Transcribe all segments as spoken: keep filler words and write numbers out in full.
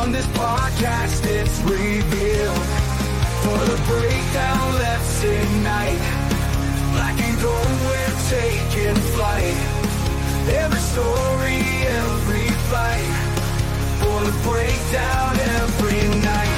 On this podcast, it's revealed. For the breakdown, let's ignite. Black and gold, we're taking flight. Every story, every fight. For the breakdown, every night.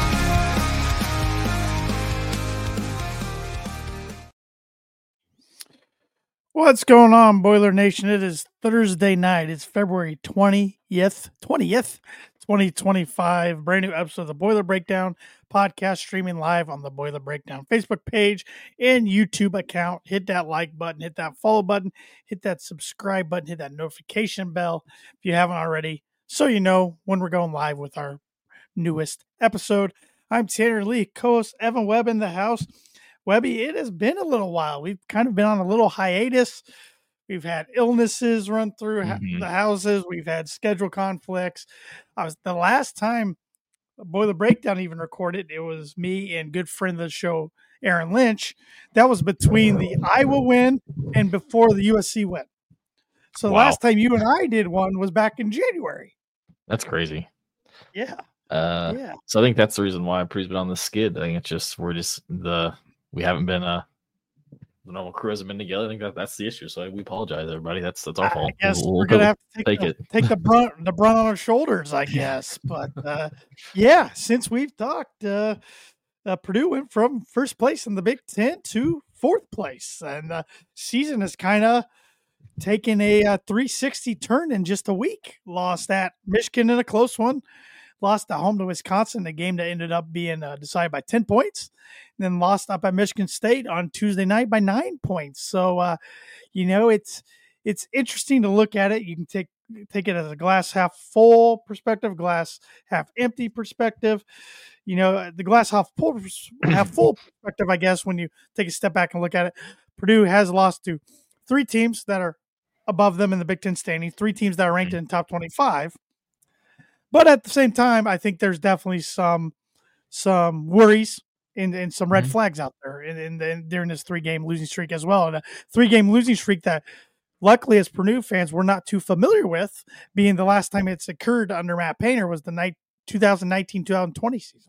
What's going on, Boiler Nation? It is Thursday night. It's February twentieth, twentieth, twenty twenty-five. Brand new episode of the Boiler Breakdown podcast, streaming live on the Boiler Breakdown Facebook page and YouTube account. Hit that like button, hit that follow button, hit that subscribe button, hit that notification bell if you haven't already, so you know when we're going live with our newest episode. I'm Tanner Lee, co-host Evan Webb in the house. Webby, it has been a little while. We've kind of been on a little hiatus. We've had illnesses run through mm-hmm. the houses. We've had schedule conflicts. I was the last time Boiler Breakdown even recorded, it was me and good friend of the show, Aaron Lynch. That was between the Iowa win and before the U S C win. So the wow. last time you and I did one was back in January. That's crazy. Yeah. Uh, yeah. So I think that's the reason why Pre's been on the skid. I think it's just, we're just the, we haven't been, uh, the normal crew hasn't been together. I think that that's the issue. So we apologize, everybody. That's that's our fault. I guess we'll, we're gonna we'll have to take, take the, it. take the brunt the brunt on our shoulders, I guess. But uh, yeah, since we've talked, uh, uh, Purdue went from first place in the Big Ten to fourth place, and the season has kind of taken a uh, three sixty turn in just a week. Lost at Michigan in a close one. Lost at home to Wisconsin, a game that ended up being uh, decided by ten points. And then lost up at Michigan State on Tuesday night by nine points. So, uh, you know, it's it's interesting to look at it. You can take take it as a glass half full perspective, glass half empty perspective. You know, the glass half full, half full perspective, I guess, when you take a step back and look at it. Purdue has lost to three teams that are above them in the Big Ten standing, three teams that are ranked in the top twenty-five. But at the same time, I think there's definitely some some worries and, and some red mm-hmm. flags out there in, in, in, during this three-game losing streak as well. And a three-game losing streak that, luckily, as Purdue fans, we're not too familiar with, being the last time it's occurred under Matt Painter was the night twenty nineteen twenty twenty season.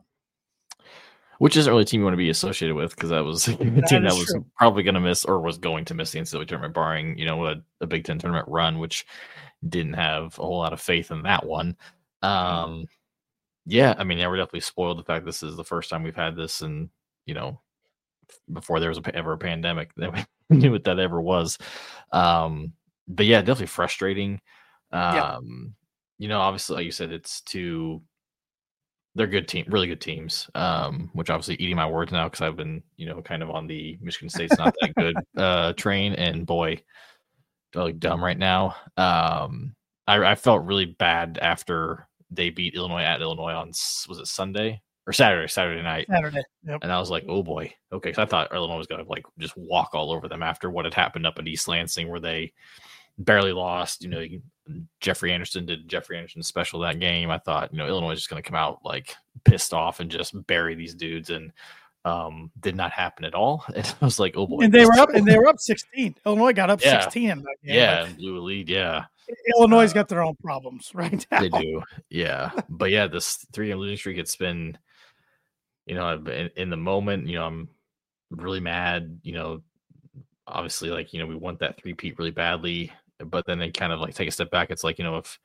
Which isn't really a team you want to be associated with, because that was a that team that was true. probably going to miss or was going to miss the N C double A tournament, barring, you know, a, a Big Ten tournament run, which didn't have a whole lot of faith in that one. Um, yeah, I mean, yeah, we're definitely spoiled the fact this is the first time we've had this, and you know, before there was a, ever a pandemic, that we knew what that ever was. Um, but yeah, definitely frustrating. Um, yeah. You know, obviously, like you said, it's two. They're good team, really good teams. Um, which obviously eating my words now because I've been, you know, kind of on the Michigan State's not that good uh train, and boy, they're like dumb right now. Um, I, I felt really bad after they beat Illinois at Illinois on, was it Sunday or Saturday, Saturday night? Saturday. Yep. And I was like, oh boy. Okay. Cause I thought Illinois was going to like just walk all over them after what had happened up in East Lansing, where they barely lost. You know, Jeffrey Anderson did Jeffrey Anderson special that game. I thought, you know, Illinois is just going to come out like pissed off and just bury these dudes. And um, did not happen at all. And I was like, oh boy. And they were up and they were up sixteen. Illinois got up yeah. sixteen. In that game. Yeah. And blew a lead. Yeah. Illinois uh, got their own problems right now. They do. Yeah. But yeah, this three game losing streak, it's been, you know, in, in the moment, you know, I'm really mad, you know, obviously like, you know, we want that three-peat really badly, but then they kind of like take a step back. It's like, you know, if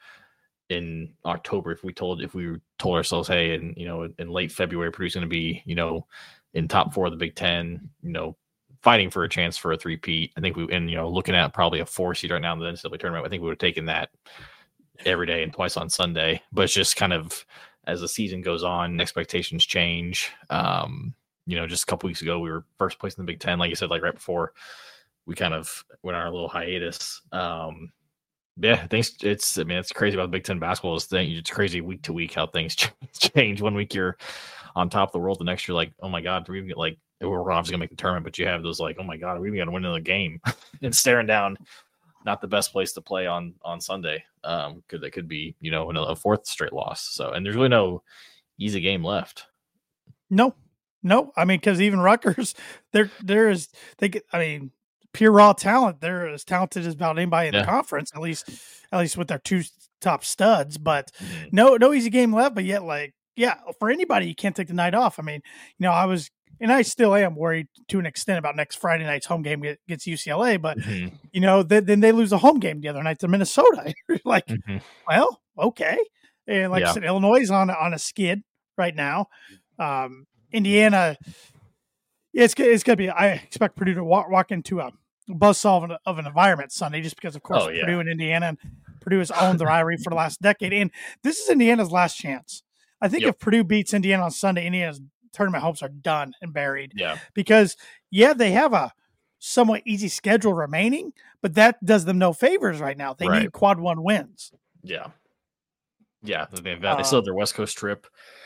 in October, if we told, if we told ourselves, hey, and, you know, in late February, Purdue's going to be, you know, in top four of the Big Ten, you know, fighting for a chance for a three-peat. I think we, and, you know, looking at probably a four seed right now in the N C double A tournament, I think we would have taken that every day and twice on Sunday. But it's just kind of, as the season goes on, expectations change. Um, you know, just a couple weeks ago, we were first place in the Big Ten, like you said, like right before we kind of went on our little hiatus. Um, yeah, things, it's, I mean, it's crazy about Big Ten basketball is thing. It's crazy week to week how things change. One week you're on top of the world, the next you're like, oh my God, we're even get like, we're obviously gonna make the tournament, but you have those like, oh my God, are we even gonna win another game? And staring down not the best place to play on on Sunday. Um, could that could be, you know, another a fourth straight loss. So, and there's really no easy game left. No, no. I mean, because even Rutgers, there there is they get. I mean, pure raw talent. They're as talented as about anybody in Yeah. the conference, at least at least with their two top studs. But Mhm. no no easy game left. But yet, like, yeah, for anybody, you can't take the night off. I mean, you know, I was and I still am worried to an extent about next Friday night's home game against U C L A. But Mhm. you know, th- then they lose a home game the other night to Minnesota. You're like, Mhm. well, okay. And like I Yeah. said, Illinois is on on a skid right now. Um, Indiana, it's it's gonna be. I expect Purdue to walk, walk into a buzzsaw of an, of an environment Sunday, just because, of course, Oh, yeah. Purdue and Indiana, and Purdue has owned the rivalry for the last decade, and this is Indiana's last chance. I think Yep. if Purdue beats Indiana on Sunday, Indiana's tournament hopes are done and buried. Yeah. Because yeah, they have a somewhat easy schedule remaining, but that does them no favors right now. They Right. need quad one wins. Yeah. Yeah. They, they still Uh, have their West Coast trip.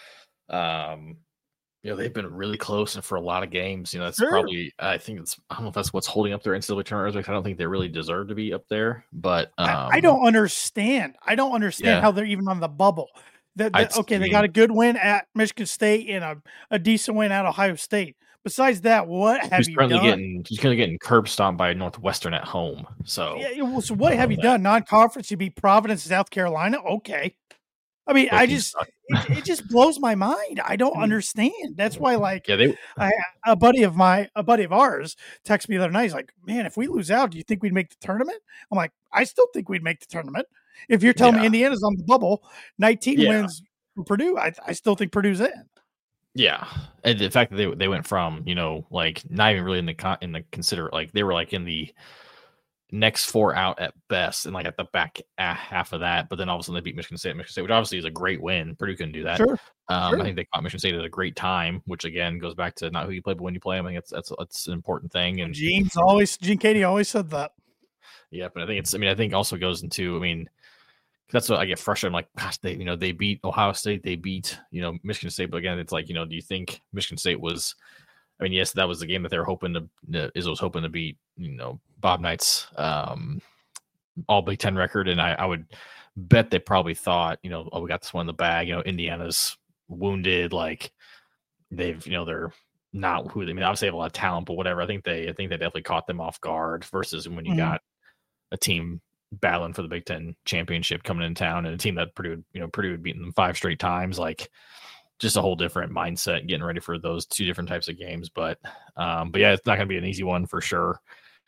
Um, you know, they've been really close and for a lot of games. You know, that's Sure. probably, I think it's, I don't know if that's what's holding up their N C double A tournament results. I don't think they really deserve to be up there, but um, I, I don't understand. I don't understand Yeah. how they're even on the bubble. That, that- I'd- okay, I they mean- got a good win at Michigan State and a, a decent win at Ohio State. Besides that, what have He's you currently done? getting, he's currently getting curb stomped by Northwestern at home. So, Yeah, well, so what I have know you that. done? Non-conference, you beat Providence, South Carolina. Okay, I mean, Both I teams just suck. it, it just blows my mind. I don't Mhm. understand. That's why, like, yeah, they, I, a buddy of my, a buddy of ours, texted me the other night. He's like, "Man, if we lose out, do you think we'd make the tournament?" I'm like, "I still think we'd make the tournament. If you're telling me Yeah. Indiana's on the bubble, nineteen Yeah. wins for Purdue, I, I still think Purdue's in." yeah. And the fact that they, they went from, you know, like not even really in the, con- in the consider, like they were like in the next four out at best and like at the back a- half of that, but then all of a sudden they beat Michigan State, Michigan State, which obviously is a great win. Purdue couldn't do that. Sure, Um, sure. I think they caught Michigan State at a great time, which again goes back to not who you play, but when you play them. I think it's that's that's an important thing. And Gene's always Gene Katie always said that. yeah, but I think it's. I mean, I think also goes into. I mean, that's what I get frustrated. I'm like, gosh, they you know they beat Ohio State, they beat you know Michigan State, but again, it's like you know, do you think Michigan State was? I mean, yes, that was the game that they were hoping to. Uh, Izzo was hoping to beat. You know, Bob Knight's um, all Big Ten record, and I, I would bet they probably thought, you know, oh, we got this one in the bag. You know, Indiana's wounded, like they've, you know, they're not who. I mean, obviously they have a lot of talent, but whatever. I think they, I think they definitely caught them off guard. Versus when you Mhm. got a team battling for the Big Ten championship coming in town, and a team that Purdue, you know, Purdue had beaten them five straight times, like. Just a whole different mindset getting ready for those two different types of games. But, um, but yeah, it's not going to be an easy one for sure.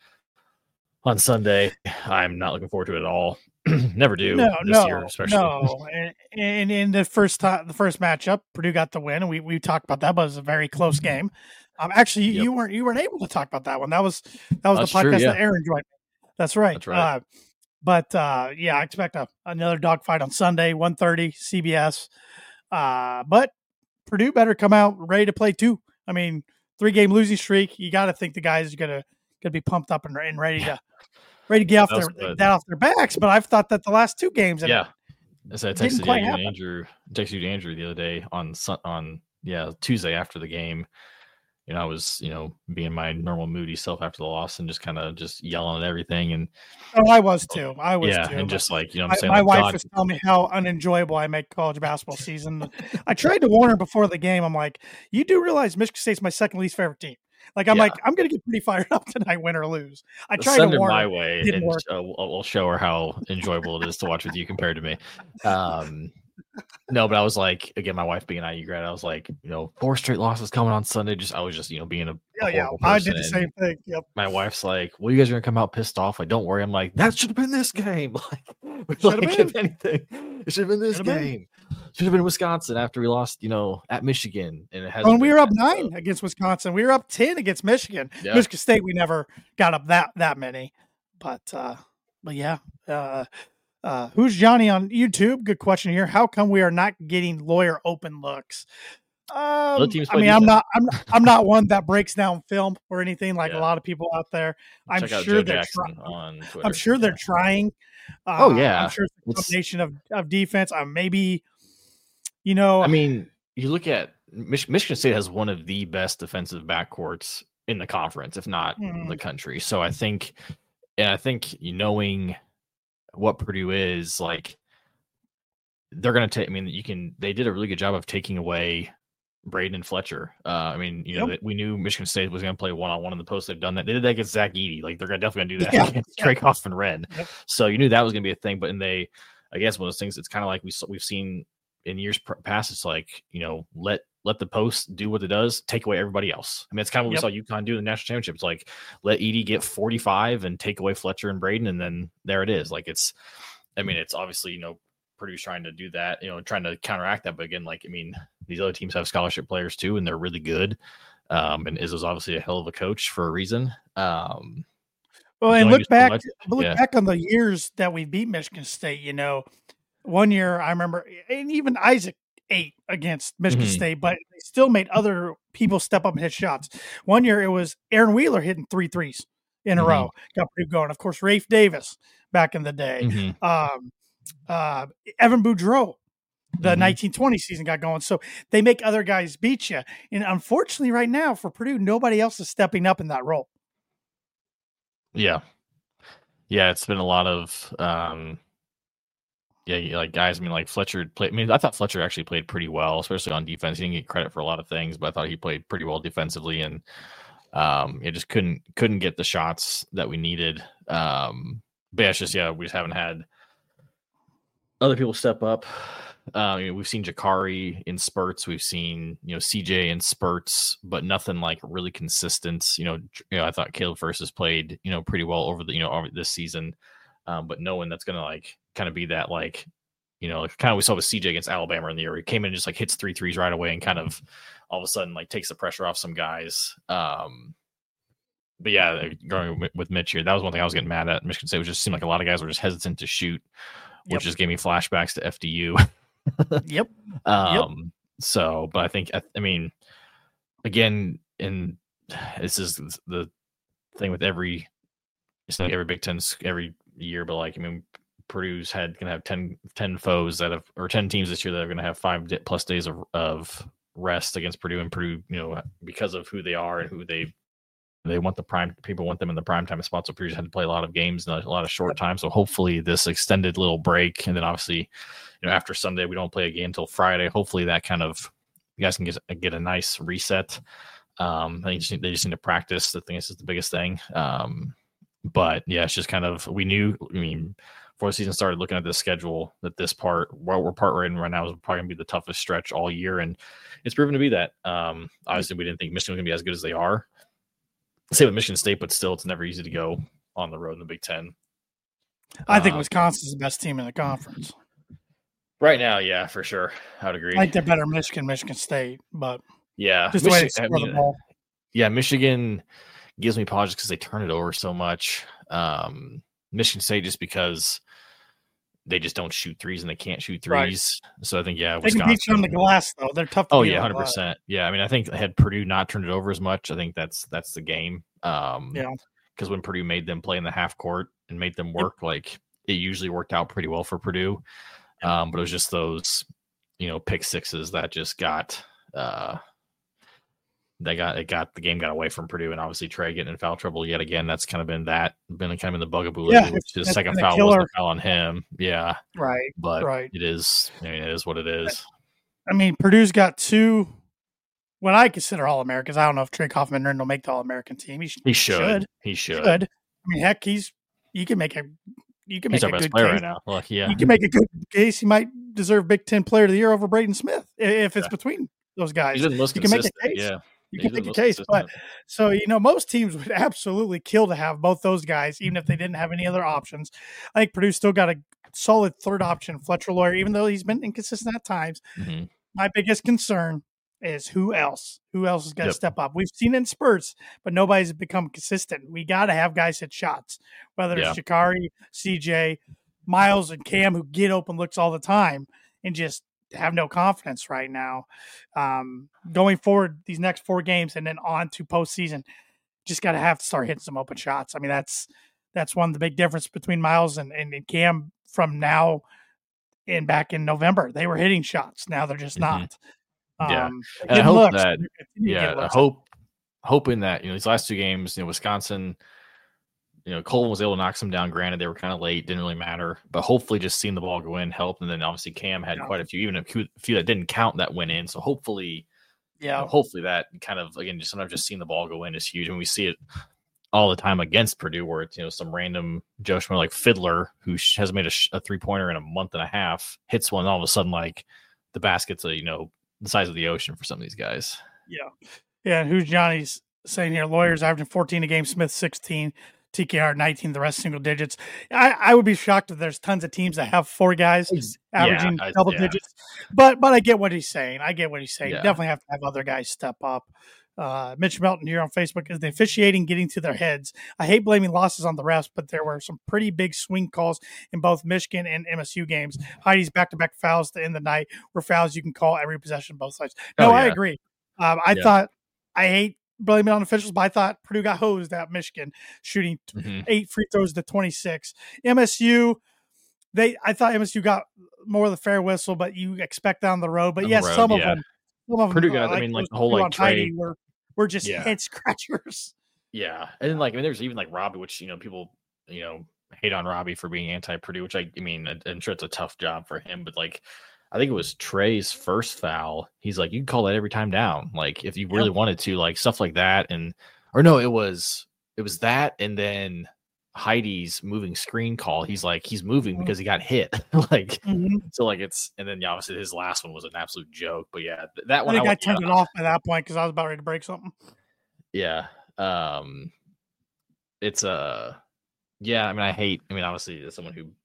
On Sunday, I'm not looking forward to it at all. Never do No, this no, year, especially. no. And, and in the first time, the first matchup, Purdue got the win, and we we talked about that, but it was a very close game. Um, actually, you, Yep. you weren't you weren't able to talk about that one. That was that was That's the true, podcast yeah. that Aaron joined. That's right. That's right. Uh, but uh, yeah, I expect a, another dogfight on Sunday, one thirty, C B S. Uh, but Purdue better come out ready to play too. I mean, three game losing streak. You got to think the guys are gonna gonna be pumped up and, and ready to ready to get off That was their good. that off their backs. But I've thought that the last two games, and Yeah. As I didn't texted quite you and happen. Andrew, texted you to Andrew the other day on Sun- on yeah Tuesday after the game. You know, I was you know being my normal moody self after the loss and just kind of just yelling at everything and Oh, I was too. I was yeah, too. and but just like you know, I'm my, saying my like, wife God, was telling me how unenjoyable I make college basketball season. I tried to warn her before the game. I'm like, you do realize Michigan State's my second least favorite team. Like, I'm Yeah. like, I'm going to get pretty fired up tonight, win or lose. I tried send to her warn my her. way, Didn't and work. uh, we'll, we'll show her how enjoyable it is to watch with you compared to me. Um, no, but I was like, again, my wife being an I U grad, I was like, you know, four straight losses coming on Sunday. Just I was just, you know, being a, a Yeah, yeah. horrible I did the person, same and thing. Yep. my wife's like, well, you guys are gonna come out pissed off. Like, don't worry. I'm like, that should have been this game. Like, Should have like if anything, it should have been this Should have been. game. Should have been Wisconsin after we lost, you know, at Michigan, and it has. When we were up nine against Wisconsin, we were up ten against Michigan. Yeah. Michigan State, we never got up that that many. But uh, but yeah. Uh, uh, who's Johnny on YouTube? Good question here. How come we are not getting lawyer open looks? Um, teams I play mean, I'm defense. not, I'm, not- I'm not one that breaks down film or anything like Yeah. a lot of people out there. I'm Check out sure Joe they're Jackson trying. on Twitter. I'm sure they're Yeah. trying. Uh, Oh, yeah. I'm sure it's a It's- combination of, of defense. Uh, maybe, you know, I mean, you look at Mich- Michigan State has one of the best defensive backcourts in the conference, if not Mhm. the country. So I think, and I think knowing what Purdue is, like, they're going to take. I mean, you can. They did a really good job of taking away Braden and Fletcher. Uh, I mean, you know, Yep. we knew Michigan State was going to play one on one in the post. They've done that. They did that against Zach Edey. Like they're definitely going to do that Yeah. against Trey Kaufman Red. Yep. So you knew that was going to be a thing. But and they, I guess, one of those things. It's kind of like we we've seen in years past. It's like, you know, let let the post do what it does. Take away everybody else. I mean, it's kind of what Yep. we saw UConn do in the national championship. It's like let Edey get forty-five and take away Fletcher and Braden, and then there it is. Like it's, I mean, it's obviously, you know, Purdue's trying to do that, you know, trying to counteract that. But again, like, I mean, these other teams have scholarship players too, and they're really good. Um, and Izzo's obviously a hell of a coach for a reason. Um, Well, you and can only look do so back, much. look Yeah. back on the years that we beat Michigan State. You know, one year I remember, and even Isaac ate against Michigan Mhm. State, but they still made other people step up and hit shots. One year it was Aaron Wheeler hitting three threes in a Mhm. row, got Purdue going. Of course, Rafe Davis back in the day. Mhm. Um, uh, Evan Boudreau, the Mhm. nineteen twenty season got going. So they make other guys beat you. And unfortunately, right now for Purdue, nobody else is stepping up in that role. Yeah. Yeah. It's been a lot of, um, yeah, you- like guys. I mean, like Fletcher played. I mean, I thought Fletcher actually played pretty well, especially on defense. He didn't get credit for a lot of things, but I thought he played pretty well defensively, and um, it just couldn't couldn't get the shots that we needed. Um, but yeah, it's just yeah, we just haven't had other people step up. Uh, you know, we've seen Jakari in spurts. We've seen, you know, C J in spurts, but nothing like really consistent. You know, you know, I thought Caleb First has played, you know, pretty well over the, you know, over this season. Um, but no one that's going to like kind of be that, like, you know, like kind of we saw with C J against Alabama in the year. He came in and just like hits three threes right away and kind of all of a sudden like takes the pressure off some guys. Um, but yeah, going with, with Mitch here, that was one thing I was getting mad at Michigan State. It just seemed like a lot of guys were just hesitant to shoot, which Yep. just gave me flashbacks to F D U. Yep. Um, so, but I think, I, I mean, again, and this is the thing with every, it's not every Big Ten every year, but like, I mean, Purdue's had gonna have ten, ten foes that have, or ten teams this year that are going to have five plus days of, of rest against Purdue, and Purdue, you know, because of who they are and who they, they want the prime, people want them in the prime time spots. So Purdue's had to play a lot of games in a, a lot of short time. So hopefully this extended little break, and then obviously, you know, after Sunday, we don't play again until Friday. Hopefully that kind of, you guys can get, get a nice reset. Um, I think just, they just need to practice. I think this is the biggest thing. Um, but yeah, it's just kind of, we knew, I mean, before the season started, looking at the schedule, that this part, what we're part right in right now, is probably gonna be the toughest stretch all year, and it's proven to be that. Um, obviously, we didn't think Michigan was gonna be as good as they are. Same with Michigan State, but still, it's never easy to go on the road in the Big Ten. I think Um, Wisconsin's the best team in the conference. Right now, yeah, for sure, I would agree. I think they're better Michigan, Michigan State, but Yeah, just the way they Michi- I score the mean, ball. yeah, Michigan gives me pause because they turn it over so much. Um, Michigan State just because they just don't shoot threes and they can't shoot Right. threes. So I think yeah, They can beat you on the glass, though. They're tough to Oh beat yeah, on hundred the glass. percent. Yeah, I mean, I think had Purdue not turned it over as much, I think that's that's the game. Um, Yeah. because when Purdue made them play in the half court and made them work, like it usually worked out pretty well for Purdue. Um, but it was just those, you know, pick sixes that just got uh they got it got the game got away from Purdue, and obviously Trey getting in foul trouble yet again. That's kind of been that been kind of in the bugaboo. Yeah, lately, which his that's second been a foul killer. wasn't a foul on him. Yeah, Right. but Right. it is. I mean, it is what it is. I mean, Purdue's got two, what I consider All Americans. I don't know if Trey Kaufman will make the All American team. He, sh- He should. should. He should. should. I mean, heck, he's you can make a you can make He's our a best good player case. right now. Look, yeah. You can make a good case. He might deserve Big Ten Player of the Year over Braden Smith i- if it's Yeah. between those guys. He's been the most You can make a consistent. case. Yeah. You He's can been make the a most case, but consistent. so you know, most teams would absolutely kill to have both those guys, even if they didn't have any other options. I think Purdue still got a solid third option, Fletcher Lawyer, even though he's been inconsistent at times. Mhm. My biggest concern is who else? Who else is going to Yep. step up? We've seen it in spurts, but nobody's become consistent. We got to have guys hit shots, whether Yeah. it's Jakari, C J, Miles, and Cam, who get open looks all the time and just have no confidence right now. Um, going forward, these next four games and then on to postseason, just got to have to start hitting some open shots. I mean, that's that's one of the big difference between Miles and, and, and Cam from now and back in November. They were hitting shots. Now they're just Mhm. not. Yeah. Um, they're And I getting hope looks. that- They're continuing to Yeah. get I looks. hope, hoping that, you know, these last two games, you know, Wisconsin, you know, Colin was able to knock some down. Granted, they were kind of late, didn't really matter, but hopefully just seeing the ball go in helped. And then obviously Cam had Yeah. quite a few, even a few, few that didn't count that went in. So hopefully Yeah. know, hopefully that kind of, again, just sometimes just seeing the ball go in is huge. And we see it all the time against Purdue where it's, you know, some random Joe Schmo like Fiddler who has made a, sh- a three pointer in a month and a half, hits one, and all of a sudden, like the basket's a, you know, the size of the ocean for some of these guys. Yeah. Yeah. And who's Johnny's saying here? Lawyers averaging fourteen a game, Smith sixteen, T K R nineteen, the rest single digits. I, I would be shocked if there's tons of teams that have four guys averaging yeah, I, double yeah. digits. But but I get what he's saying. I get what he's saying. Yeah. You definitely have to have other guys step up. Uh, Mitch Melton here on Facebook is the officiating getting to their heads. I hate blaming losses on the refs, but there were some pretty big swing calls in both Michigan and M S U games. Heidi's back-to-back fouls to end the night were fouls you can call every possession both sides. No, oh, I yeah. agree. Um, I Yeah. thought I hate blaming on officials, but I thought Purdue got hosed at Michigan, shooting Mm-hmm. eight free throws to twenty-six. M S U, they I thought M S U got more of the fair whistle, but you expect down the road. But On yes, the road, some of yeah. them, some of Purdue them, got, uh, I mean, like those the whole two like on Heidi trade. were were just Yeah. head scratchers. Yeah. And then like, I mean, there's even like Robbie, which, you know, people, you know, hate on Robbie for being anti-Purdue, which I, I mean, I- I'm sure it's a tough job for him, but like, I think it was Trey's first foul. He's like, you can call that every time down. Like if you really Yep. wanted to, like stuff like that. And, or no, it was, it was that. And then Heidi's moving screen call. He's like, he's moving Mhm. because he got hit. Like, Mhm. so like it's, and then yeah, obviously his last one was an absolute joke, but yeah, th- that I one, think I, I went- turned yeah, it off at that point because I was about ready to break something. yeah. Um, it's uh yeah, I mean, I hate, I mean, obviously, as someone who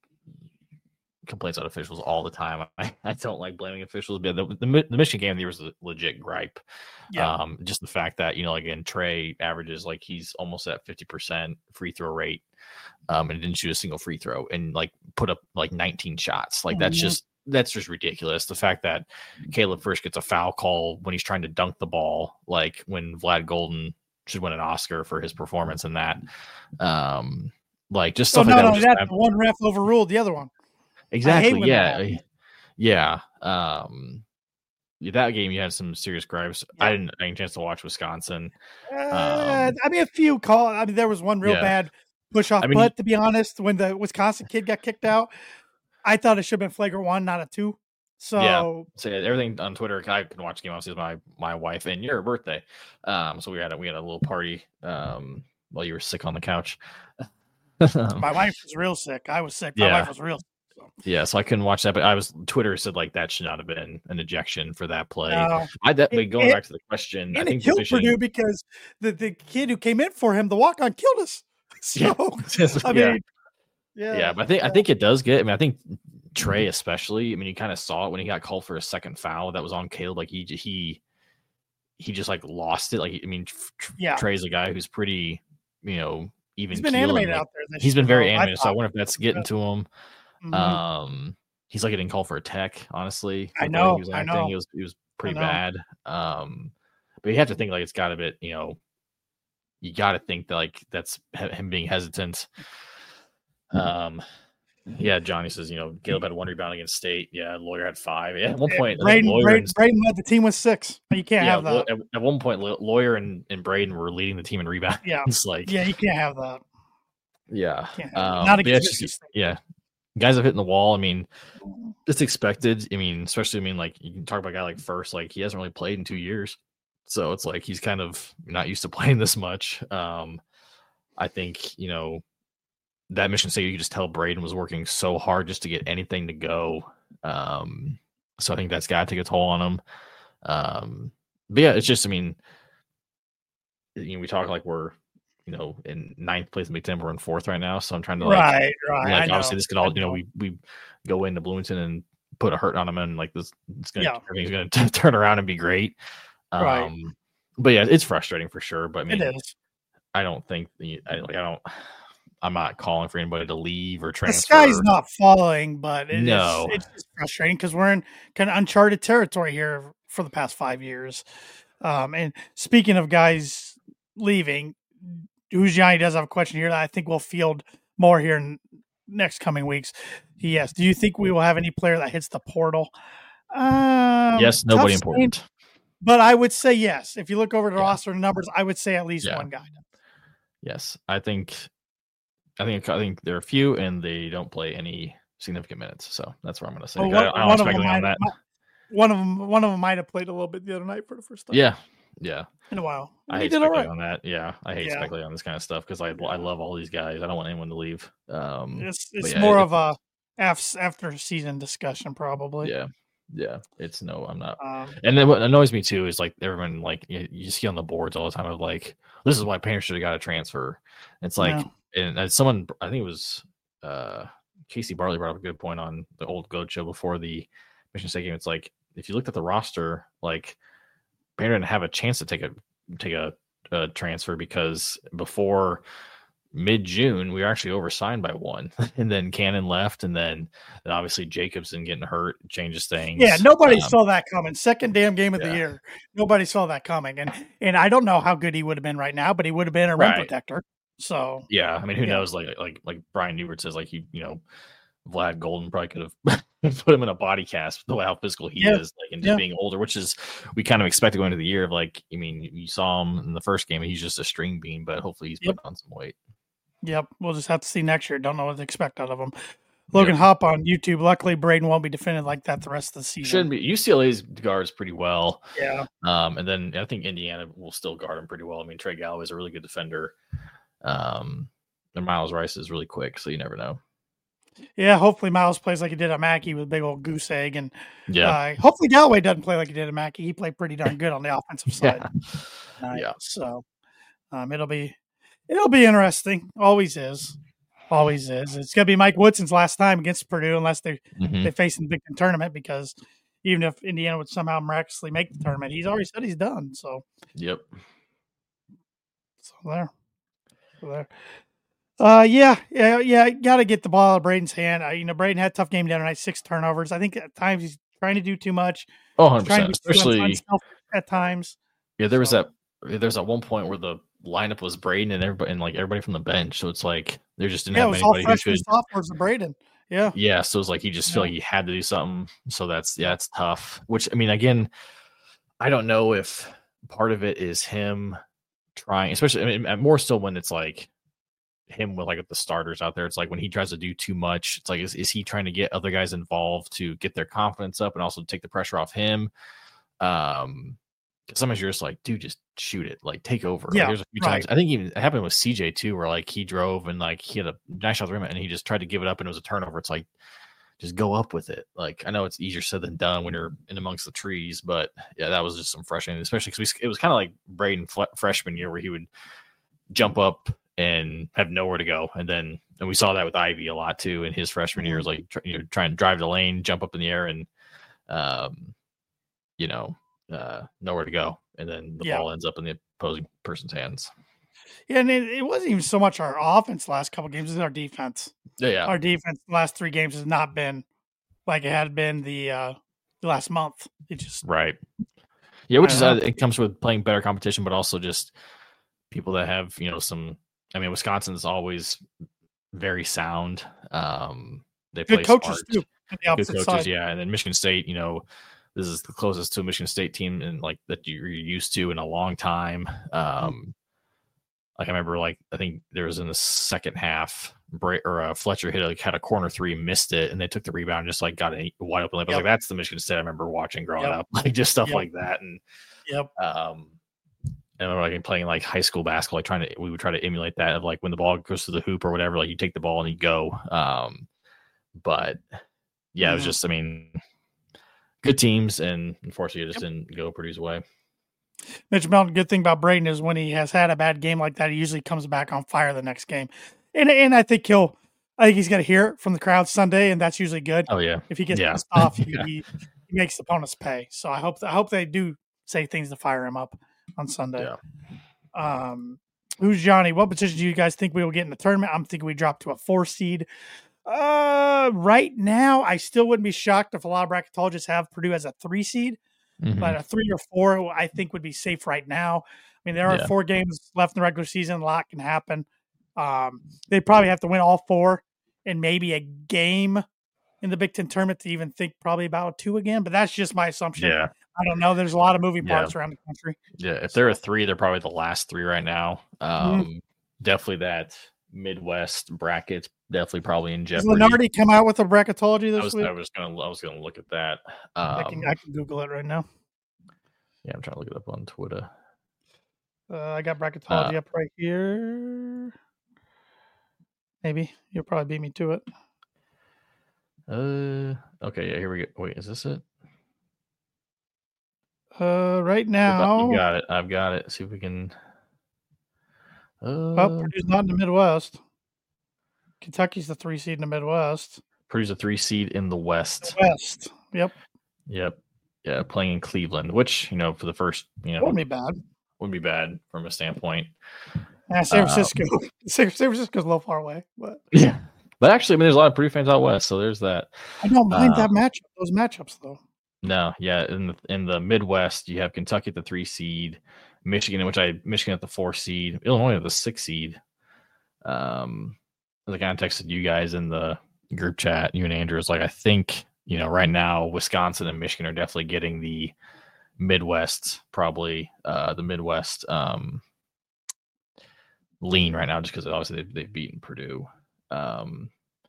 complains on officials all the time, I, I don't like blaming officials, but the, the, Mi- the Michigan game, there was a legit gripe. Yeah. Um, just the fact that, you know, again, Trey averages like he's almost at fifty percent free throw rate, um, and didn't shoot a single free throw and like put up like nineteen shots. Like that's Mhm. just, that's just ridiculous. The fact that Caleb Frisch gets a foul call when he's trying to dunk the ball, like when Vlad Golden should win an Oscar for his performance in that. Um, like just So stuff not like that. only was that, just- the one ref overruled the other one. exactly. when that Yeah. Yeah. Um, yeah, that game you had some serious gripes. Yeah. I didn't I didn't get a chance to watch Wisconsin. Uh, Um, I mean, a few call. I mean, there was one real Yeah. bad push off. I mean, but to be honest, when the Wisconsin kid got kicked out, I thought it should have been flagrant one, not a two. So So yeah, everything on Twitter, I can watch the game obviously with my my wife and your birthday. Um, so we had a we had a little party um while you were sick on the couch. my wife was real sick. I was sick. My Yeah. wife was real sick. So. Yeah, so I couldn't watch that, but I was Twitter said like that should not have been an ejection for that play. No. I that but It- going it- back to the question, I And it think killed officiating- Purdue because the, the kid who came in for him, the walk on, killed us. So, I yeah. mean, yeah. Yeah, but I think I think it does get. I mean, I think Trey especially. I mean, you kind of saw it when he got called for a second foul that was on Caleb. Like he he he just like lost it. Like I mean, Tr- Yeah. Trey's a guy who's pretty, you know, even. He's been keel and, animated like, out there. This He's been year, very though. I animated, so I thought. wonder if that's getting to him. Mhm. Um, he's like getting called for a tech. Honestly, I with the way know, He was I acting. know. He was he was pretty know. bad. Um, but you have to think like it's got a bit. You know, you got to think that like that's h- him being hesitant. Um, yeah, Johnny says, you know, Caleb had one rebound against State. Yeah, Lawyer had five. Yeah, at one point, I think Braden, Lawyer Braden, and, Braden led the team with six. You can't yeah, have that. Lo- at, at one point, Lo- Lawyer and, and Braden were leading the team in rebounds. Yeah. It's like, yeah, Yeah, you can't have that. yeah. Can't have that. Um, Not but yeah, against it's Michigan just- State. yeah. Guys have hit in the wall. I mean, it's expected. I mean, especially, I mean, like you can talk about a guy like First, like he hasn't really played in two years. So it's like he's kind of not used to playing this much. Um, I think, you know, that Michigan State, you could just tell Braden was working so hard just to get anything to go. Um, so I think that's got to take a toll on him. Um, but yeah, it's just, I mean, you know, we talk like we're, you know, in ninth place in Big Ten, we're in fourth right now. So I'm trying to like, Right, right. like I know. obviously this could I all, you know, know. we we go into Bloomington and put a hurt on them, and like this, it's gonna Yeah. everything's gonna t- turn around and be great. Um, Right. But yeah, it's frustrating for sure. But I mean, It is. I don't think the I, like I don't. I'm not calling for anybody to leave or The transfer. sky's not falling, but it is, No. it's just frustrating because we're in kind of uncharted territory here for the past five years. Um, and speaking of guys leaving, Who's Johnny does have a question here that I think we'll field more here in next coming weeks. He asks, do you think we will have any player that hits the portal? Um, Yes, tough nobody saying, important. But I would say yes. If you look over the Yeah. roster numbers, I would say at least Yeah. one guy. Yes, I think, I think, I think there are a few, and they don't play any significant minutes. So that's what I'm going to say. Well, I, I don't one want to of them speculate on might, that. might- one of them, one of them might have played a little bit the other night for the first time. Yeah, yeah. In a while. I he hate did all speculating right. on that. Yeah, I hate Yeah. speculating on this kind of stuff because I I love all these guys. I don't want anyone to leave. Um, It's but it's yeah, more it- of a af- after season discussion, probably. yeah, yeah. It's no, I'm not. Um, And then what annoys me too is like everyone like you, you see on the boards all the time of like this is why Painter should have got a transfer. It's like Yeah. and, and someone I think it was uh Casey Bartley brought up a good point on the old Goat show before the Michigan State game. It's like if you looked at the roster, like Painter didn't have a chance to take a take a, a transfer because before mid June we were actually oversigned by one, and then Cannon left, and then and obviously Jacobson getting hurt changes things. Yeah, nobody Um, saw that coming. Second damn game of yeah. the year. Nobody saw that coming. And and I don't know how good he would have been right now, but he would have been a rim Right. protector. So Yeah, I mean, who Yeah. knows? Like, like, like Brian Newbert says, like he, you know, Vlad Golden probably could have put him in a body cast the way how physical he Yeah. is, like, and just Yeah. being older, which is we kind of expected going into the year of like, I mean, you saw him in the first game, he's just a string bean, but hopefully he's Yep. putting on some weight. Yep, we'll just have to see next year. Don't know what to expect out of him. Logan Hop on YouTube. Luckily, Braden won't be defended like that the rest of the season. Shouldn't be. U C L A's guards pretty well. Yeah. Um, and then I think Indiana will still guard him pretty well. I mean, Trey Galloway's a really good defender. Um, and Miles Rice is really quick, so you never know. Yeah, hopefully Miles plays like he did at Mackey with big old goose egg. And Yeah. uh, hopefully Galloway doesn't play like he did at Mackey. He played pretty darn good on the offensive side. Yeah. tonight. Yeah. So um, it'll be it'll be interesting. Always is. Always is. It's gonna be Mike Woodson's last time against Purdue unless they Mhm. they face in the Big Ten tournament, because even if Indiana would somehow miraculously make the tournament, he's already said he's done. So Yep. So there. So there. Uh, yeah, yeah, yeah. Got to get the ball out of Braden's hand. Uh, you know, Braden had a tough game the other night, six turnovers. I think at times he's trying to do too much. Oh, one hundred Trying to percent. be too Especially, unselfish at times. yeah, there was So- that. There's at one point where the lineup was Braden and everybody and like everybody from the bench. So it's like there just didn't Yeah, it have was all anybody who freshmen, could. sophomores, and Braden. Yeah, Yeah, so it's like he just feel Yeah. like he had to do something. So that's yeah, it's tough. Which I mean, again, I don't know if part of it is him trying, especially I mean, and more so when it's like him with like the starters out there. It's like when he tries to do too much. It's like is, is he trying to get other guys involved to get their confidence up and also take the pressure off him? Um, 'cause sometimes you're just like, dude, just shoot it, like take over. Like, Yeah, there's a few right. times I think even it happened with C J too, where like he drove and like he had a nice shot at the rim and he just tried to give it up and it was a turnover. It's like just go up with it. Like I know it's easier said than done when you're in amongst the trees, but yeah, that was just some frustrating, especially because it was kind of like Braden fl- freshman year where he would jump up and have nowhere to go, and then and we saw that with Ivy a lot too in his freshman years, like tr- you know trying to drive the lane, jump up in the air, and um, you know uh, nowhere to go, and then the Yeah. ball ends up in the opposing person's hands. yeah, and it, it wasn't even so much our offense the last couple games; it's our defense. Yeah, yeah, Our defense the last three games has not been like it had been the uh, the last month. It just right. Yeah, which I is don't uh, know. it comes with playing better competition, but also just people that have you know some. I mean, Wisconsin's always very sound. Um, they play good coaches smart. too on the Good opposite coaches, side. yeah. And then Michigan State, you know, this is the closest to a Michigan State team and like that you're used to in a long time. Um, like I remember, like I think there was in the second half, Bra- or uh, Fletcher hit like had a corner three, missed it, and they took the rebound, and just like got a wide open. Lip. I was Yep. like, that's the Michigan State I remember watching growing Yep. up, like just stuff Yep. like that. And Yep. um, I remember like playing like high school basketball, like trying to we would try to emulate that of like when the ball goes to the hoop or whatever, like you take the ball and you go. Um, but yeah, it was Mhm. just I mean, good teams, and unfortunately, it just didn't go Purdue's way. Mitch Melton, good thing about Braden is when he has had a bad game like that, he usually comes back on fire the next game. And and I think he'll, I think he's going to hear it from the crowd Sunday, and that's usually good. Oh yeah, If he gets yeah. pissed off, he, Yeah. he, he makes the opponents pay. So I hope I hope they do say things to fire him up on Sunday. Yeah. Um, who's Johnny? What position do you guys think we will get in the tournament? I'm thinking we drop to a four seed. Uh, right now, I still wouldn't be shocked if a lot of bracketologists have Purdue as a three seed. Mhm. But a three or four, I think, would be safe right now. I mean, there are Yeah. four games left in the regular season. A lot can happen. Um, they probably have to win all four and maybe a game in the Big Ten tournament to even think probably about two again. But that's just my assumption. yeah, I don't know. There's a lot of moving Yeah. parts around the country. yeah. If they're a three, they're probably the last three right now. Um, Definitely that Midwest bracket definitely probably in Does jeopardy. Lenardi come out with a bracketology this I was, week? I was gonna, I was gonna look at that. Um, I can, I can Google it right now. Yeah, I'm trying to look it up on Twitter. Uh, I got bracketology Uh, up right here. Maybe you'll probably beat me to it. Uh, okay, yeah, here we go. Wait, is this it? Uh, right now, You got it. I've got it. See if we can. Uh, well, Purdue's not in the Midwest. Kentucky's the three seed in the Midwest. Purdue's a three seed in the West. The West. Yep. Yep. Yeah, playing in Cleveland, which you know for the first, you know, Wouldn't be bad. Wouldn't be bad from a standpoint. Yeah, San Francisco. Um, San Francisco's a little far away, but yeah. But actually, I mean, there's a lot of Purdue fans out west, so there's that. I don't mind um, that matchup. Those matchups, though. No, yeah, in the in the Midwest, you have Kentucky at the three seed, Michigan, which I Michigan at the four seed, Illinois at the six seed. Um, like I texted you guys in the group chat, you and Andrew, is like I think you know right now Wisconsin and Michigan are definitely getting the Midwest, probably uh, the Midwest um, lean right now, just because obviously they've, they've beaten Purdue. Um,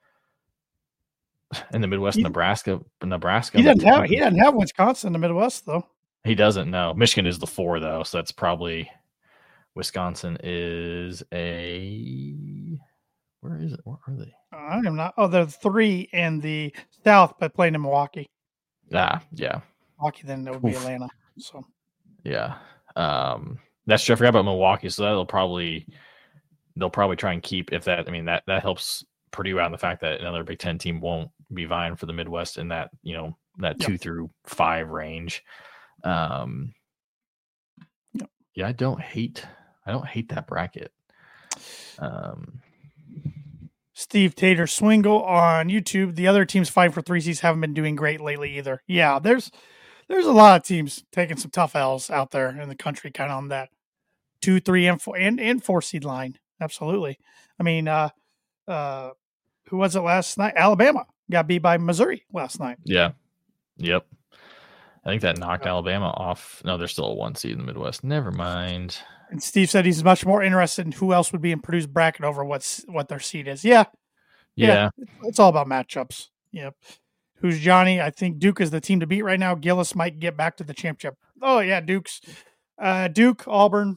in the Midwest, he, Nebraska, Nebraska. He doesn't have he doesn't have Wisconsin in the Midwest though. He doesn't. No, Michigan is the four though, so that's probably Wisconsin is a. Where is it? Where are they? I am not. Oh, they're three in the South, but playing in Milwaukee. Ah, yeah. Milwaukee, then that would be Oof. Atlanta. So, yeah, um, that's true. I forgot about Milwaukee, so that'll probably they'll probably try and keep if that. I mean that that helps Purdue out in the fact that another Big Ten team won't be vying for the Midwest in that you know that yep. two through five range. Um, yep. Yeah, I don't hate I don't hate that bracket. Um. Steve Tater Swingle on YouTube. The other teams fighting for three seeds haven't been doing great lately either. Yeah, there's there's a lot of teams taking some tough L's out there in the country, kind of on that two, three, and four and, and four seed line. Absolutely. I mean, uh, uh, who was it last night? Alabama got beat by Missouri last night. Yeah. Yep. I think that knocked Alabama off. No, they're still a one seed in the Midwest. Never mind. And Steve said he's much more interested in who else would be in Purdue's bracket over what's what their seed is. Yeah. Yeah. yeah. It's all about matchups. Yep. Who's Johnny? I think Duke is the team to beat right now. Gillis might get back to the championship. Oh, yeah, Duke's. Uh, Duke, Auburn.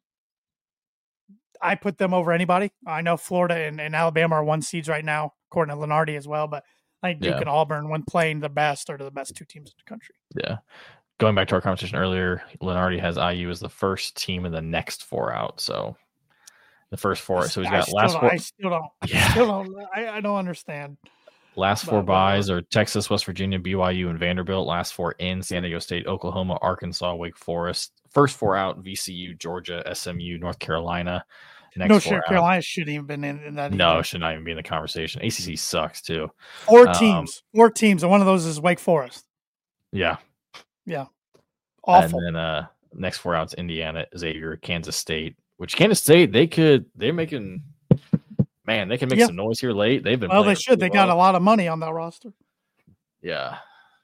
I put them over anybody. I know Florida and, and Alabama are one seeds right now, according to Lenardi as well. But I think Duke yeah. and Auburn, when playing the best, are the best two teams in the country. Yeah. Going back to our conversation earlier, Lenardi has I U as the first team in the next four out. So the first four. So he's got last four. I still don't. Yeah. I still don't. I, I don't understand. Last four buys are Texas, West Virginia, B Y U, and Vanderbilt. Last four in San Diego State, Oklahoma, Arkansas, Wake Forest. First four out: V C U, Georgia, S M U, North Carolina. Next no, sure, Carolina shouldn't even been in, in that. No, either. should not even be in the conversation. A C C sucks too. Four um, teams, four teams, and one of those is Wake Forest. Yeah, yeah, awful. And then uh, next four outs: Indiana, Xavier, Kansas State. Which Kansas State they could they're making. Man, they can make yeah. some noise here late. They've been well. They should. They well. got a lot of money on that roster. Yeah.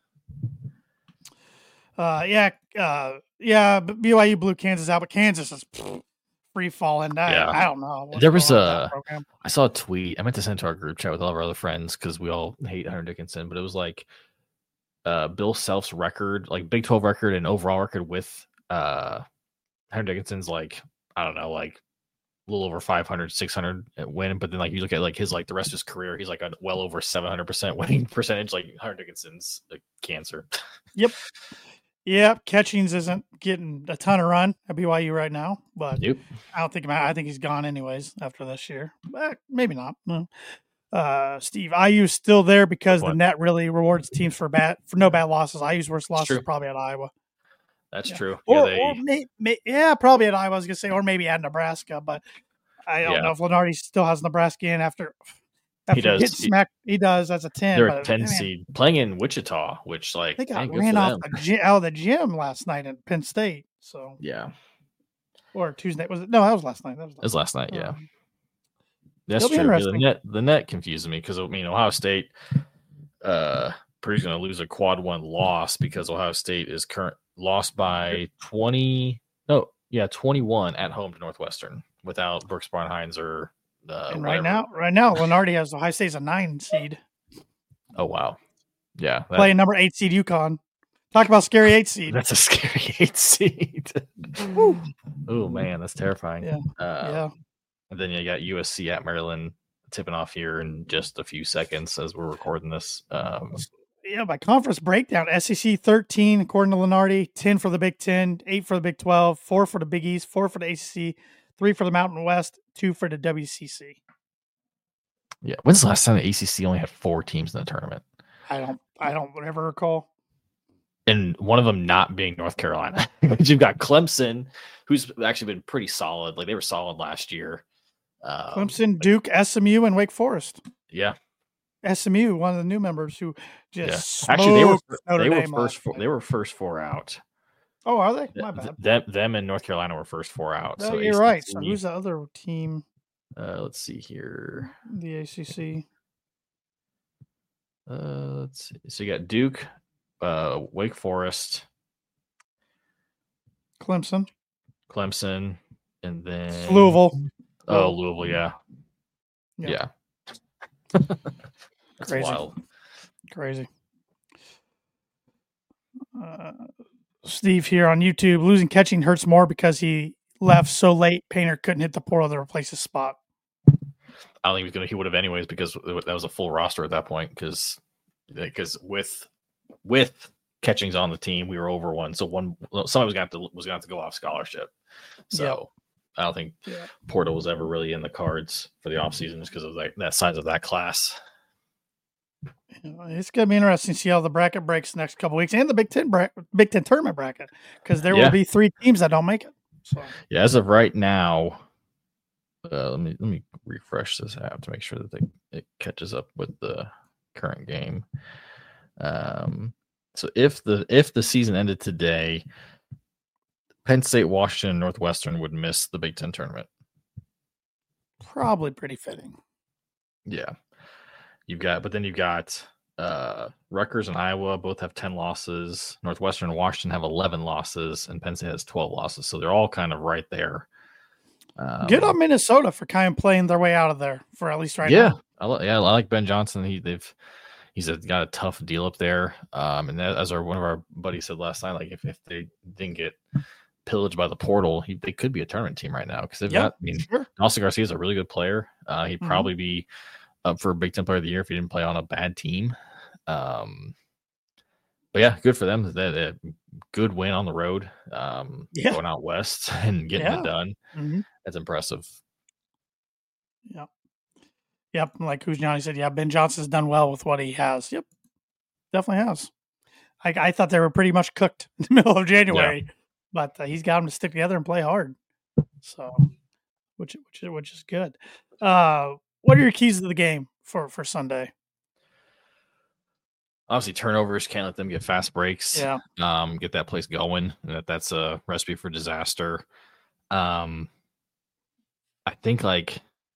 Uh, yeah, uh, yeah. B Y U blew Kansas out, but Kansas is pff, free falling. I, yeah. I don't know. There was a. I saw a tweet. I meant to send to our group chat with all of our other friends because we all hate Hunter Dickinson, but it was like, uh, Bill Self's record, like Big twelve record and overall record with uh, Hunter Dickinson's like I don't know, like. A little over five hundred, six hundred win, but then like you look at like his like the rest of his career, he's like a well over seven hundred percent winning percentage. Like Hunter Dickinson's like cancer. Yep, yep. Catchings isn't getting a ton of run at B Y U right now, but yep. I don't think I think he's gone anyways after this year. But maybe not. No. Uh, Steve, I U's still there because what? the net really rewards teams for bad for no bad losses. I U's worst losses are probably at Iowa. That's yeah. true. Or, yeah, they... or may, may, yeah, probably at Iowa, I was going to say, or maybe at Nebraska, but I don't yeah. know if Lenardi still has Nebraska in after, after he does. getting smacked. He does as a ten. They're but, a ten man, seed playing in Wichita, which like they got man, ran off the gy- out of the gym last night at Penn State. So yeah, or Tuesday was it? No, that was last night. That was last, it was last night. night. Yeah, um, that's true. Yeah, the net the net confuses me because I mean Ohio State, uh, Purdue's going to lose a quad one loss because Ohio State is current. Lost by twenty, no, yeah, twenty-one at home to Northwestern without Brooks Barnheinz or Uh, and right whatever. now, right now, Lenardi has Ohio State's a nine seed. Oh wow, yeah, that, Playing number eight seed UConn. Talk about scary eight seed. that's a scary eight seed. Oh man, that's terrifying. Yeah, uh, yeah. And then you got U S C at Maryland tipping off here in just a few seconds as we're recording this. Um, Yeah, by conference breakdown, S E C thirteen, according to Lenardi, ten for the Big Ten, eight for the Big twelve, four for the Big East, four for the A C C, three for the Mountain West, two for the W C C. yeah, when's the last time the A C C only had four teams in the tournament? I don't, I don't ever recall. And one of them not being North Carolina. You've got Clemson, who's actually been pretty solid. Like they were solid last year. Um, Clemson, Duke, S M U, and Wake Forest. Yeah. S M U, one of the new members who just yeah. Actually they were Notre they were Dame first four, off. they were first four out. Oh, are they? My bad. Them, them and North Carolina were first four out. No, so you're A C C, right. So who's the other team? Uh, let's see here. The A C C. Uh, let's see. So you got Duke, uh, Wake Forest, Clemson, Clemson, and then Louisville. Oh, Louisville, yeah, Yeah. yeah. That's Crazy. wild. Crazy. Uh, Steve here on YouTube, losing catching hurts more because he left so late. Painter couldn't hit the portal to replace his spot. I don't think he was gonna. He would have anyways because that was a full roster at that point. Because because with with catchings on the team, we were over one. So one somebody was gonna have to was gonna have to go off scholarship. So Yep. I don't think Yeah. Portal was ever really in the cards for the offseason just because of that, that size of that class. You know, it's going to be interesting to see how the bracket breaks next couple weeks and the Big Ten bra- Big Ten tournament bracket because there Yeah. will be three teams that don't make it. So Yeah, as of right now, uh, let me let me refresh this app to make sure that they, it catches up with the current game. Um, so if the if the season ended today, Penn State, Washington, and Northwestern would miss the Big Ten tournament. probably pretty fitting. Yeah, you've got, but then you've got uh, Rutgers and Iowa both have ten losses. Northwestern and Washington have eleven losses, and Penn State has twelve losses. So they're all kind of right there. Um, Good on Minnesota for kind of playing their way out of there for at least right yeah, now. I li- yeah, I like Ben Johnson. He they've he's a, got a tough deal up there. Um, and that, as our one of our buddies said last night, like if, if they didn't get pillaged by the portal, he, they could be a tournament team right now because they've Yep, got. I mean, sure. Nelson Garcia is a really good player. Uh, he'd Mhm. probably be up for Big Ten Player of the Year if he didn't play on a bad team. Um, but yeah, good for them. That a good win on the road. Um, Yeah. going out west and getting Yeah. it done. Mhm. That's impressive. Yep. Yep. Like who's Johnny said, yeah, Ben Johnson's done well with what he has. Yep. Definitely has. I, I thought they were pretty much cooked in the middle of January, but uh, he's got them to stick together and play hard. So, which which which is good. Uh, what are your keys to the game for for Sunday? Obviously, turnovers, can't let them get fast breaks. Yeah. Um, get that place going. That that's a recipe for disaster. Um, I think like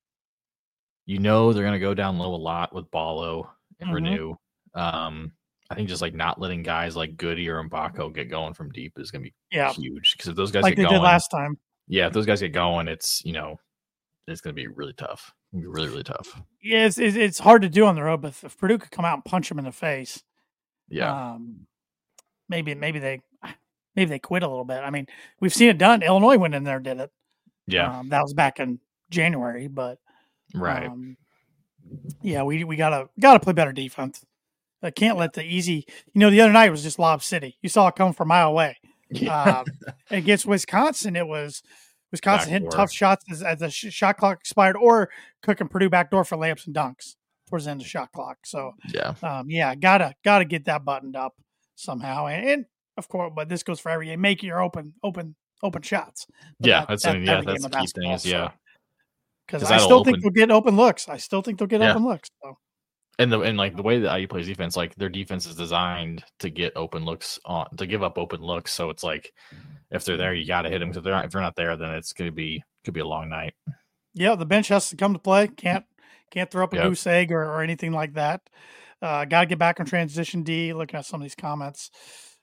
you know they're gonna go down low a lot with Ballo and Mhm. Renew. Um, I think just like not letting guys like Goody or Mbako get going from deep is gonna be Yeah, huge because if those guys like get they going, did last time. yeah, if those guys get going, it's you know it's gonna be really tough. It's gonna be really really tough. Yeah, it's, it's it's hard to do on the road, but if, if Purdue could come out and punch them in the face, Yeah, um, maybe maybe they maybe they quit a little bit. I mean, we've seen it done. Illinois went in there, did it. yeah, Um, that was back in January, but right. um, yeah, we we gotta gotta play better defense. I can't let the easy. You know, the other night was just Lob City. You saw it come from a mile away. Yeah. Um, against Wisconsin, it was Wisconsin hitting Backdoor. tough shots as, as the sh- shot clock expired, or cooking Purdue backdoor for layups and dunks towards the end of the shot clock. So, yeah, um, yeah, gotta gotta get that buttoned up somehow. And, and of course, but this goes for every game. Make your open open open shots. But yeah. that- that's that's I mean, yeah, every that's game the of key thing. Is basketball, yeah. Because 'Cause I that'll still think open- they'll get open looks. I still think they'll get Yeah. open looks. So. And the and like the way that I U plays defense, like their defense is designed to get open looks on to give up open looks. So it's like if they're there, you got to hit them. If they're not, if they're not there, then it's gonna be could be a long night. Yeah, the bench has to come to play. Can't can't throw up a Yep. goose egg or, or anything like that. Uh, got to get back on transition D. Looking at some of these comments,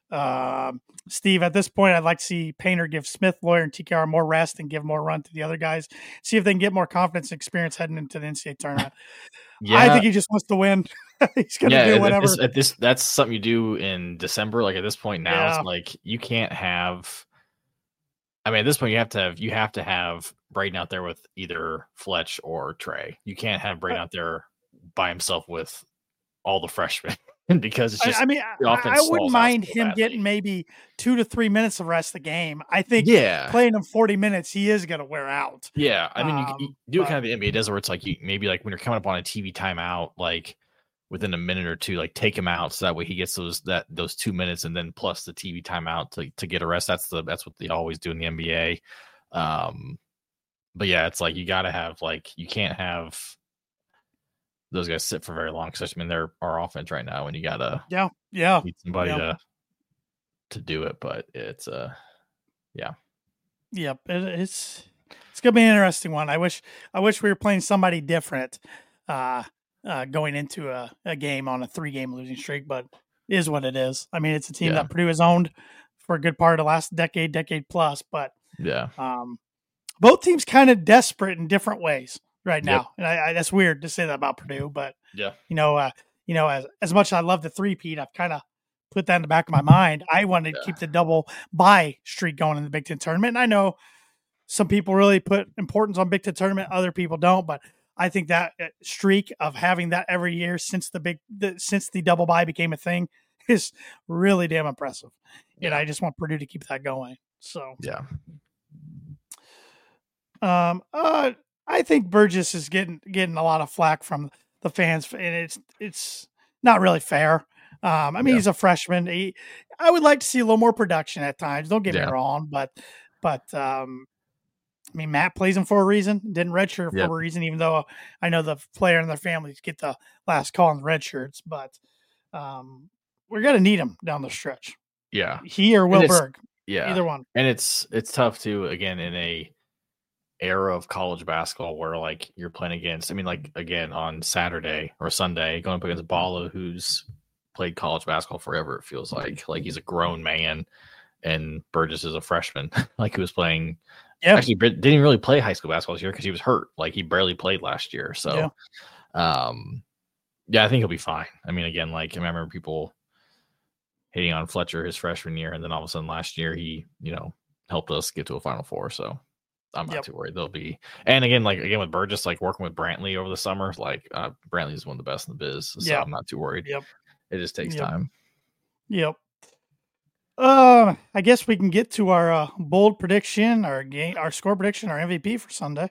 Um, Steve, at this point, I'd like to see Painter give Smith, Lawyer, and T K R more rest and give more run to the other guys. See if they can get more confidence and experience heading into the N C double A tournament. Yeah, I think he just wants to win. He's going to yeah, do at whatever. this, at this, that's something you do in December. Like at this point now, Yeah. it's like you can't have. I mean, at this point, you have to have you have to have Braden out there with either Fletch or Trey. You can't have Braden out there by himself with all the freshmen because it's just. I, I mean, the I, offense I wouldn't stalls out mind so him badly. getting maybe two to three minutes of rest of the game. I think Yeah. playing him forty minutes, he is going to wear out. Yeah, I mean, you, you Um, do it but- kind of the N B A does, where it's like you maybe like when you're coming up on a T V timeout, like within a minute or two, like take him out so that way he gets those that those two minutes and then plus the T V timeout to to get a rest. That's the that's what they always do in the N B A. Um, but yeah, it's like you got to have like you can't have those guys sit for very long. Because I mean, they're our offense right now, and you gotta Yeah, yeah. need somebody yeah. to to do it. But it's uh, yeah, Yep, it, it's it's gonna be an interesting one. I wish I wish we were playing somebody different uh, uh, going into a, a game on a three game losing streak, but it is what it is. I mean, it's a team Yeah. that Purdue has owned for a good part of the last decade, decade plus. But yeah, um, both teams kind of desperate in different ways right Yep. now, and I, I, that's weird to say that about Purdue. But yeah, you know, uh, you know, as as much as I love the three-peat, I've kind of put that in the back of my mind. I wanted to Yeah. keep the double bye streak going in the Big Ten tournament. And I know some people really put importance on Big Ten tournament, other people don't, but I think that uh, streak of having that every year since the big the, since the double bye became a thing is really damn impressive. And Yeah. I just want Purdue to keep that going. So yeah. Um, uh, I think Burgess is getting getting a lot of flack from the fans, and it's it's not really fair. Um, I mean, Yeah. he's a freshman. He, I would like to see a little more production at times. Don't get Yeah. me wrong, but but um, I mean, Matt plays him for a reason. Didn't redshirt for Yep. a reason, even though I know the player and their families get the last call on the red shirts. But um, we're gonna need him down the stretch. Yeah. He or And Will it's- Berg, Yeah. either one. And it's it's tough too, again, in a era of college basketball where like you're playing against, I mean, like again on Saturday or Sunday, going up against Bala, who's played college basketball forever, it feels like. Like he's a grown man and Burgess is a freshman, like he was playing. Yeah. Actually didn't even really play high school basketball this year because he was hurt. Like he barely played last year. So um yeah, I think he'll be fine. I mean, again, like I remember people hating on Fletcher his freshman year, and then all of a sudden last year he, you know, helped us get to a Final Four. So I'm not Yep. too worried. They'll be, and again, like again with Burgess, like working with Brantley over the summer, like uh, Brantley is one of the best in the biz. So Yeah. I'm not too worried. Yep. It just takes Yep. time. Yep. Uh, I guess we can get to our uh, bold prediction, our game, our score prediction, our M V P for Sunday.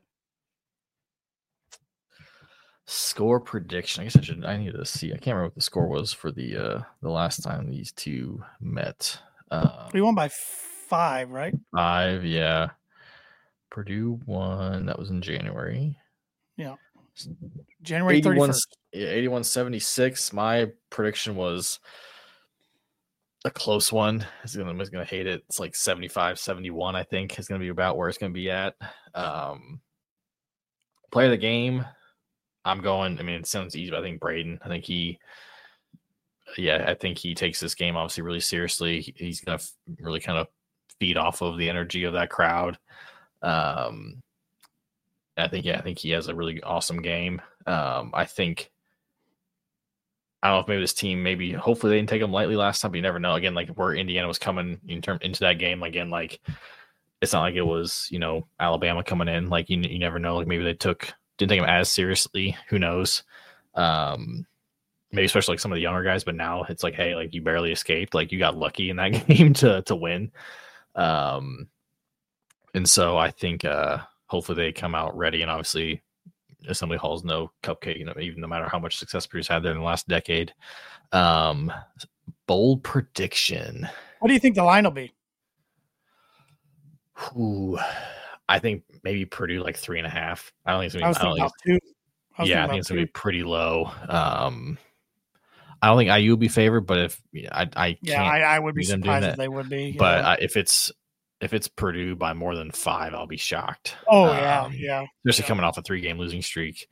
Score prediction. I guess I should. I need to see. I can't remember what the score was for the uh the last time these two met. Uh, We won by five, right? five. Yeah. Purdue won. That was in January. January thirty eighty-one, first. yeah, eighty-one seventy-six. My prediction was a close one. Is gonna is gonna hate it. It's like seventy-five seventy-one, I think, is gonna be about where it's gonna be at. Um play of the game. I'm going, I mean, it sounds easy, but I think Braden, I think he yeah, I think he takes this game obviously really seriously. He- He's gonna f- really kind of feed off of the energy of that crowd. Um I think, yeah, I think he has a really awesome game. Um, I think, I don't know if maybe this team, maybe hopefully they didn't take him lightly last time, but you never know. Again, like where Indiana was coming in term into that game, again, like it's not like it was, you know, Alabama coming in. Like you, you never know. Like maybe they took didn't take him as seriously. Who knows? Um, maybe especially like some of the younger guys. But now it's like, hey, like you barely escaped. Like you got lucky in that game to to win. Um, and so I think. Uh, Hopefully they come out ready, and obviously Assembly Hall's no cupcake, you know, even no matter how much success Purdue's had there in the last decade. Um, bold prediction. What do you think the line will be? Ooh, I think maybe Purdue like three and a half. I don't think it's I gonna was be, I don't thinking think about two. I was yeah, I thinking think it's about gonna be two. pretty low. Um, I don't think I U will be favored, but if I, I Yeah, can't, I, I would be see them doing surprised that. if they would be. but yeah. uh, if it's if it's Purdue by more than five, I'll be shocked. oh yeah, Um, yeah. especially Yeah. coming off a three game losing streak.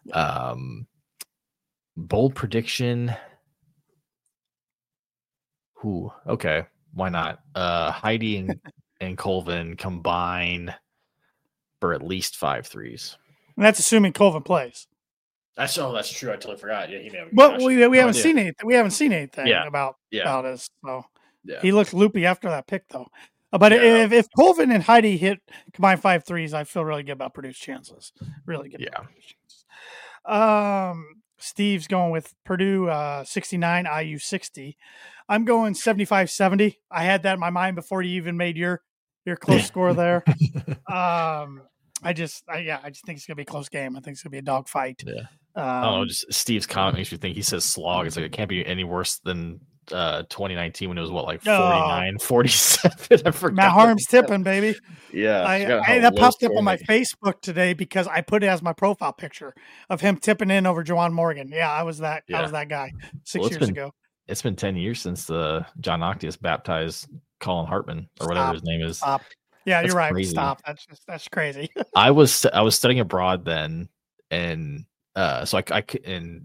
Um, bold prediction. Who? Okay, why not? Uh, Heidi and, and Colvin combine for at least five threes. And that's assuming Colvin plays. That's oh, that's true. I totally forgot. Yeah, he may. But we we no haven't idea. seen anything. We haven't seen anything Yeah. about Yeah. about us. So Yeah. he looked loopy after that pick, though. Uh, But Yeah. if if Colvin and Heidi hit combined five threes, I feel really good about Purdue's chances. Really good. Yeah. about Purdue's chances. Um, Steve's going with Purdue uh, sixty-nine, I U sixty. I'm going seventy-five seventy. I had that in my mind before you even made your your close score there. Um, I just, I, yeah, I just think it's gonna be a close game. I think it's gonna be a dog fight. Yeah. Um, I don't know. Just Steve's comment makes me think he says slog. It's like it can't be any worse than uh, twenty nineteen when it was what, like forty-nine, forty-seven. I forgot. Matt Harm's tipping, baby. Yeah. I, forgot I how that low popped up on scoring my that- Facebook today because I put it as my profile picture of him tipping in over Juwan Morgan. Yeah, I was that. I Yeah. was that guy six Well, it's years been- ago. It's been ten years since the John Octius baptized Colin Hartman or whatever Stop. his name is. Stop. Yeah, That's you're right. crazy. Stop. That's just that's crazy. I was I was studying abroad then, and uh, so I, I c- in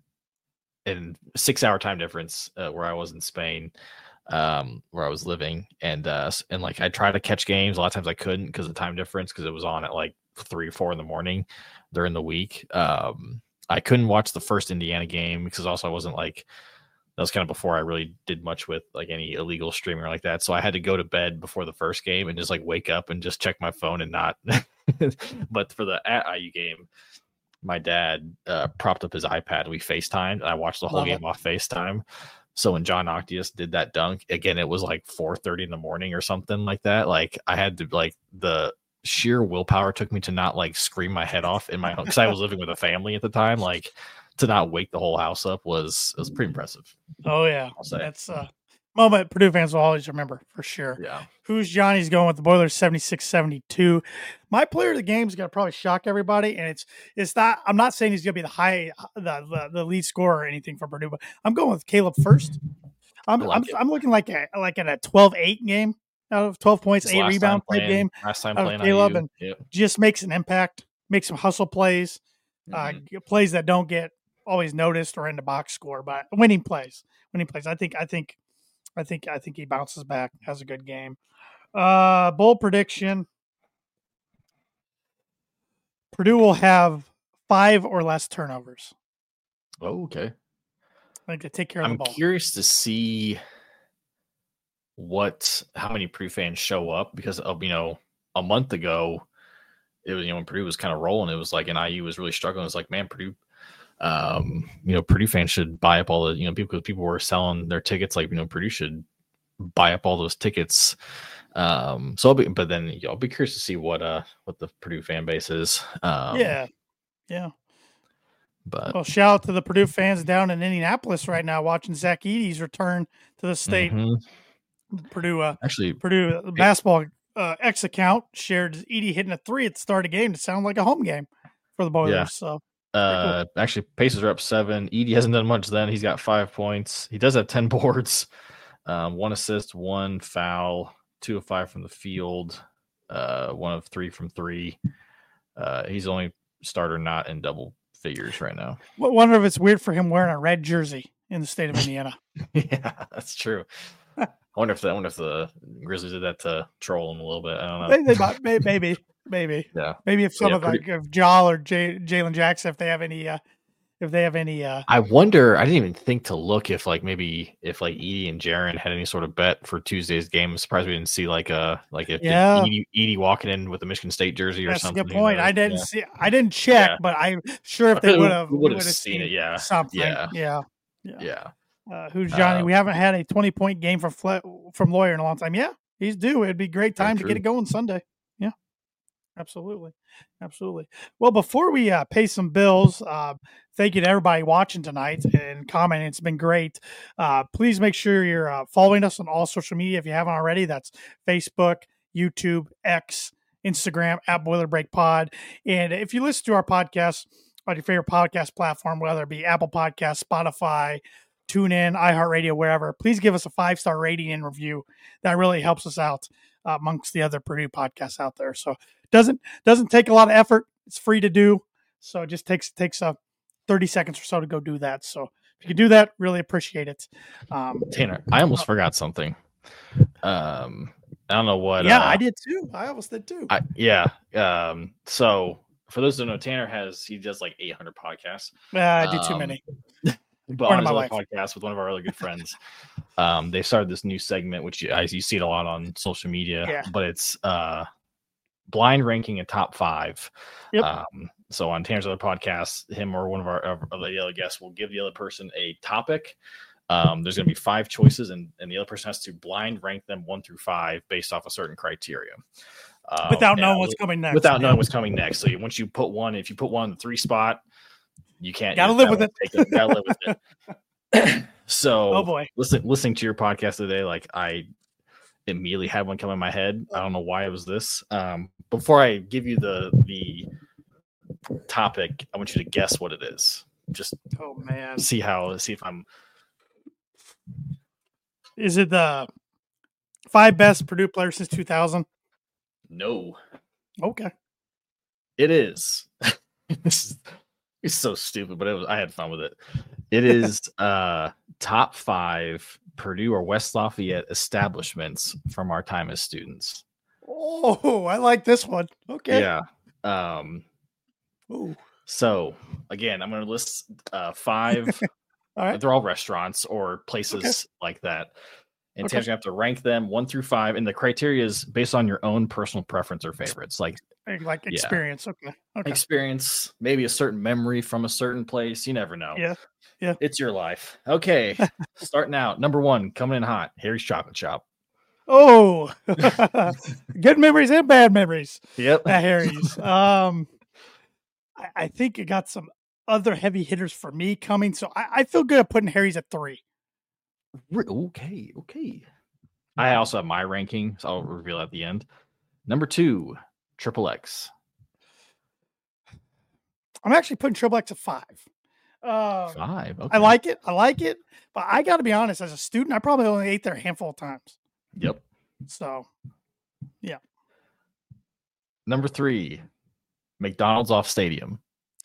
in six hour time difference uh, where I was in Spain, um, where I was living, and uh, s- and like I tried to catch games. A lot of times I couldn't because of the time difference because it was on at like three or four in the morning during the week. Um, I couldn't watch the first Indiana game because also I wasn't like. That was kind of before I really did much with like any illegal streaming or like that. So I had to go to bed before the first game and just like wake up and just check my phone and not. But for the at I U game, my dad uh, propped up his iPad and we FaceTimed and I watched the whole Love game it. off FaceTime. So when John Octius did that dunk, again, it was like four thirty in the morning or something like that. Like I had to like the sheer willpower took me to not like scream my head off in my home because I was living with a family at the time. Like to not wake the whole house up was was pretty impressive. Oh yeah, I'll say. that's a moment Purdue fans will always remember for sure. Yeah. Who's Johnny's going with the Boilers seventy-six seventy-two. My player of the game is going to probably shock everybody, and it's it's not. I'm not saying he's going to be the high the, the the lead scorer or anything for Purdue, but I'm going with Caleb First. I'm I like I'm, it. I'm looking like a like at a twelve eight game out of twelve points, His eight last rebound time type playing- game. Last time out of playing Caleb I U. and- Yep. Just makes an impact, makes some hustle plays, Mhm. uh, plays that don't get always noticed or in the box score, but winning plays, winning plays. I think, I think, I think, I think he bounces back, has a good game. Uh, bold prediction: Purdue will have five or less turnovers. Oh, okay. I think they take care of I'm the ball. curious to see what how many Purdue fans show up because of you know a month ago it was you know when Purdue was kind of rolling it was like and I U was really struggling. It was like man Purdue um you know Purdue fans should buy up all the you know people people were selling their tickets like you know Purdue should buy up all those tickets. Um so I'll be but then you know, I'll be curious to see what uh what the Purdue fan base is. Um yeah, yeah. but Well, shout out to the Purdue fans down in Indianapolis right now watching Zach Edey's return to the state. mhm. Purdue, uh, actually Purdue basketball uh, X account shared Edey hitting a three at the start of the game to sound like a home game for the Boilers. Yeah. So Uh, actually, Pacers are up seven. Edey hasn't done much then. He's got five points. He does have ten boards, um, one assist, one foul, two of five from the field, uh, one of three from three. Uh, he's the only starter not in double figures right now. I wonder if it's weird for him wearing a red jersey in the state of Indiana. Yeah, that's true. I wonder if the, I wonder if the Grizzlies did that to troll him a little bit. I don't know. they, they might, may- maybe, maybe, Yeah. maybe if some Yeah, of like pretty- if Jal or J, Jalen Jackson, if they have any, uh, if they have any, uh, I wonder. I didn't even think to look if like maybe if like Edey and Jaron had any sort of bet for Tuesday's game. I'm surprised we didn't see like a like if Yeah. Edey, Edey walking in with a Michigan State jersey or that's a something. good who point. knows? I didn't Yeah. see, I didn't check, Yeah. but I'm sure if I they feel would we have, would have seen it. Yeah, something. yeah, yeah, yeah. yeah. Uh, who's Johnny? Uh, we haven't had a twenty point game from Fle- from Lawyer in a long time. Yeah, he's due. It'd be a great Very time to get true. it going Sunday. Yeah, absolutely, absolutely. Well, before we uh, pay some bills, uh, thank you to everybody watching tonight and commenting. It's been great. Uh, please make sure you're uh, following us on all social media if you haven't already. That's Facebook, YouTube, X, Instagram at Boiler Break Pod. And if you listen to our podcast on your favorite podcast platform, whether it be Apple Podcasts, Spotify, TuneIn, iHeartRadio, wherever, please give us a five-star rating and review. That really helps us out uh, amongst the other Purdue podcasts out there. So doesn't doesn't take a lot of effort. It's free to do. So it just takes takes uh, thirty seconds or so to go do that. So if you could do that, really appreciate it. Um, Tanner, I almost forgot something. Um, I don't know what. yeah, uh, I did too. I almost did too. I, yeah. Um, so for those who don't know, Tanner has he does like eight hundred podcasts. Uh, I do too Um, many. But on his other podcast with one of our really good friends, um, they started this new segment, which you, you see it a lot on social media. Yeah. But it's uh, blind ranking a top five. Yep. Um, so on Tanner's other podcast, him or one of our of the other guests will give the other person a topic. Um, there's going to be five choices, and, and the other person has to blind rank them one through five based off a certain criteria. Um, without knowing and, what's coming next. Without knowing what's coming next. So you, once you put one, if you put one in the three spot, you can't. Gotta you live with it. Take it. Gotta live with it. So, oh boy, listen, listening to your podcast today, like I immediately had one come in my head. I don't know why it was this. Um, before I give you the the topic, I want you to guess what it is. Just oh man, see how see if I'm. Is it the five best Purdue players since two thousand? No. Okay. It is. This is it's so stupid, but it was, I had fun with it. It is uh, top five Purdue or West Lafayette establishments from our time as students. Oh, I like this one. Okay. Yeah. Um, Ooh. So again, I'm going to list uh, five. All right. They're all restaurants or places Okay. like that. And Okay. Tanner's going to have to rank them one through five. And the criteria is based on your own personal preference or favorites. Like Like Yeah. experience. Okay. Okay. experience, maybe a certain memory from a certain place. You never know. Yeah. Yeah. It's your life. Okay. Starting out. Number one, coming in hot. Harry's Chocolate Shop. Oh, good memories and bad memories Yep. at Harry's. Um, I, I think it got some other heavy hitters for me coming, so I, I feel good at putting Harry's at three. Okay. Okay. I also have my ranking, so I'll reveal at the end. Number two, Triple X. I'm actually putting Triple X at five. Uh, Five. Okay. I like it. I like it, but I got to be honest. As a student, I probably only ate there a handful of times. Yep. So, Number three, McDonald's off Stadium.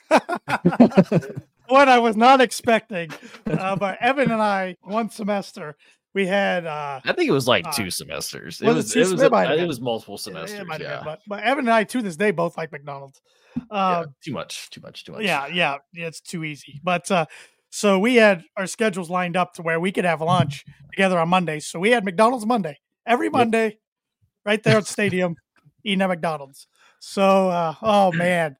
what I was not expecting, uh, but Evan and I, one semester, we had. Uh, I think it was like Uh, two semesters. It was it was. two It sem- was. it might have It been. was multiple it semesters. might have Yeah. been, but, but Evan and I, to this day, both like McDonald's. Yeah, Um, Too much. Too much. Too much. Yeah, yeah, yeah, it's too easy. But uh, so we had our schedules lined up to where we could have lunch together on Mondays. So we had McDonald's Monday every Monday, right there at the stadium, eating at McDonald's. So, uh, oh man,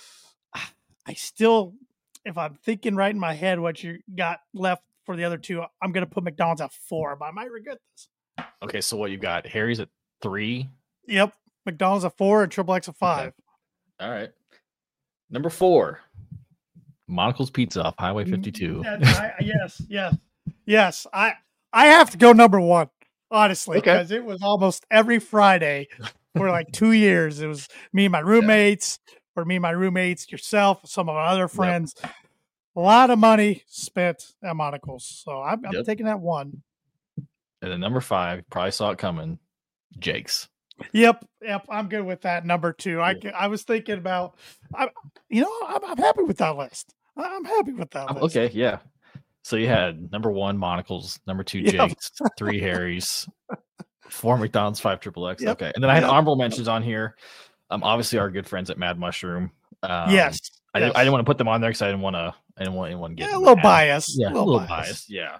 I still, if I'm thinking right in my head what you got left for the other two, I'm gonna put McDonald's at four, but I might regret this. Okay. So what you got? Harry's at three. Yep, McDonald's at four and Triple X at five. All right. Number four, Monocle's Pizza off Highway fifty-two. Yeah, I, yes, yes, yes. I I have to go number one, honestly, Okay. because it was almost every Friday for like two years. It was me and my roommates, or me and my roommates, yourself, some of our other friends. A lot of money spent at Monocle's, so I'm, I'm Yep. taking that one. And then number five, probably saw it coming, Jake's. Yep, yep. I'm good with that. Number two. I I was thinking about, I, you know, I'm, I'm happy with that list. I'm happy with that Oh, list. okay, yeah. So you had number one, Monocle's, number two, Yep. Jake's, three, Harry's, four, McDonald's, five, Triple X. Yep. Okay. And then I had Yep. honorable mentions on here. Um, obviously our good friends at Mad Mushroom. Um, yes. I, yes. didn't, I didn't want to put them on there because I didn't want to. I didn't want anyone Yeah, getting a little mad. bias. Yeah, a little, bias. biased. Yeah.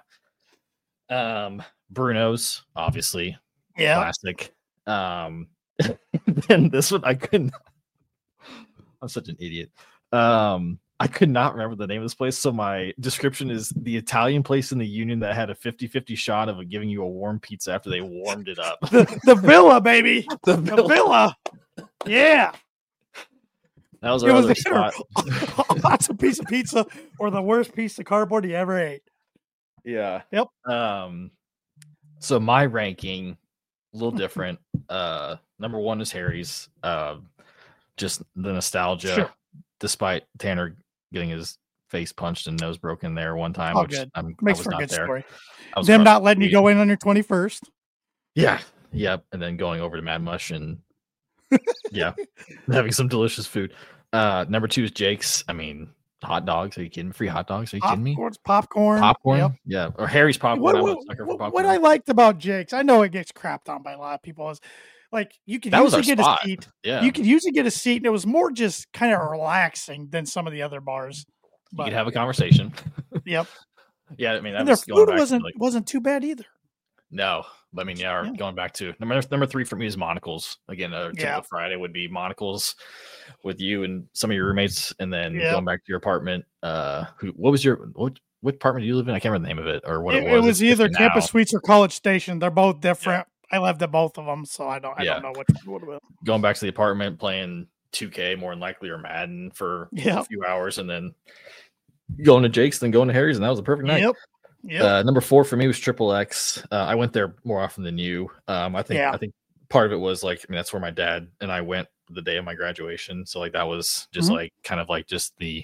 Um, Bruno's, obviously, Yeah. classic. Um, then this one I couldn't. I'm such an idiot. Um, I could not remember the name of this place. So my description is the Italian place in the Union that had a fifty-fifty shot of giving you a warm pizza after they warmed it up. The, the villa, baby. The The Villa. villa. Yeah. That was It our was other either spot. a awesome piece of pizza or the worst piece of cardboard you ever ate. Yeah. Yep. Um, so my ranking a little different. Uh, number one is Harry's. Uh, just the nostalgia, Sure. despite Tanner getting his face punched and nose broken there one time, All which good. I'm, I Makes was for a not good there. story. I was Them across not the letting you street. go in on your twenty-first. Yeah. Yep. And then going over to Mad Mush and yeah, having some delicious food. Uh, number two is Jake's. I mean, hot dogs. Are you kidding me? Free hot dogs? Are you kidding me? Popcorn, popcorn, Popcorn, yep. yeah, or Harry's popcorn. What, I'm what, a sucker for what, popcorn. what I liked about Jake's, I know it gets crapped on by a lot of people, is like you could That was usually our get spot. a seat. Yeah, You could usually get a seat, and it was more just kind of relaxing than some of the other bars. you But could have a conversation. yep, Yeah, I mean, that and their was going food back to, wasn't like, wasn't too bad either. no, but I mean, yeah, Yeah. going back to number number three for me is Monocles. Again, a typical Yeah. Friday would be Monocles with you and some of your roommates, and then Yeah. going back to your apartment. Uh, who? What was your what? What apartment do you live in? I can't remember the name of it or what It, it it was. was It's either different Campus now. Suites or College Station. They're both different. I lived at both of them, so I don't I Yeah. don't know which one would have been. Going back to the apartment, playing two K more than likely or Madden for Yeah. a few hours, and then going to Jake's, then going to Harry's, and that was a perfect night. Yep. Yep. Uh, number four for me was Triple X. Uh, I went there more often than you. Um, I think Yeah. I think part of it was like, I mean, that's where my dad and I went the day of my graduation. So like that was just Mhm. like kind of like just the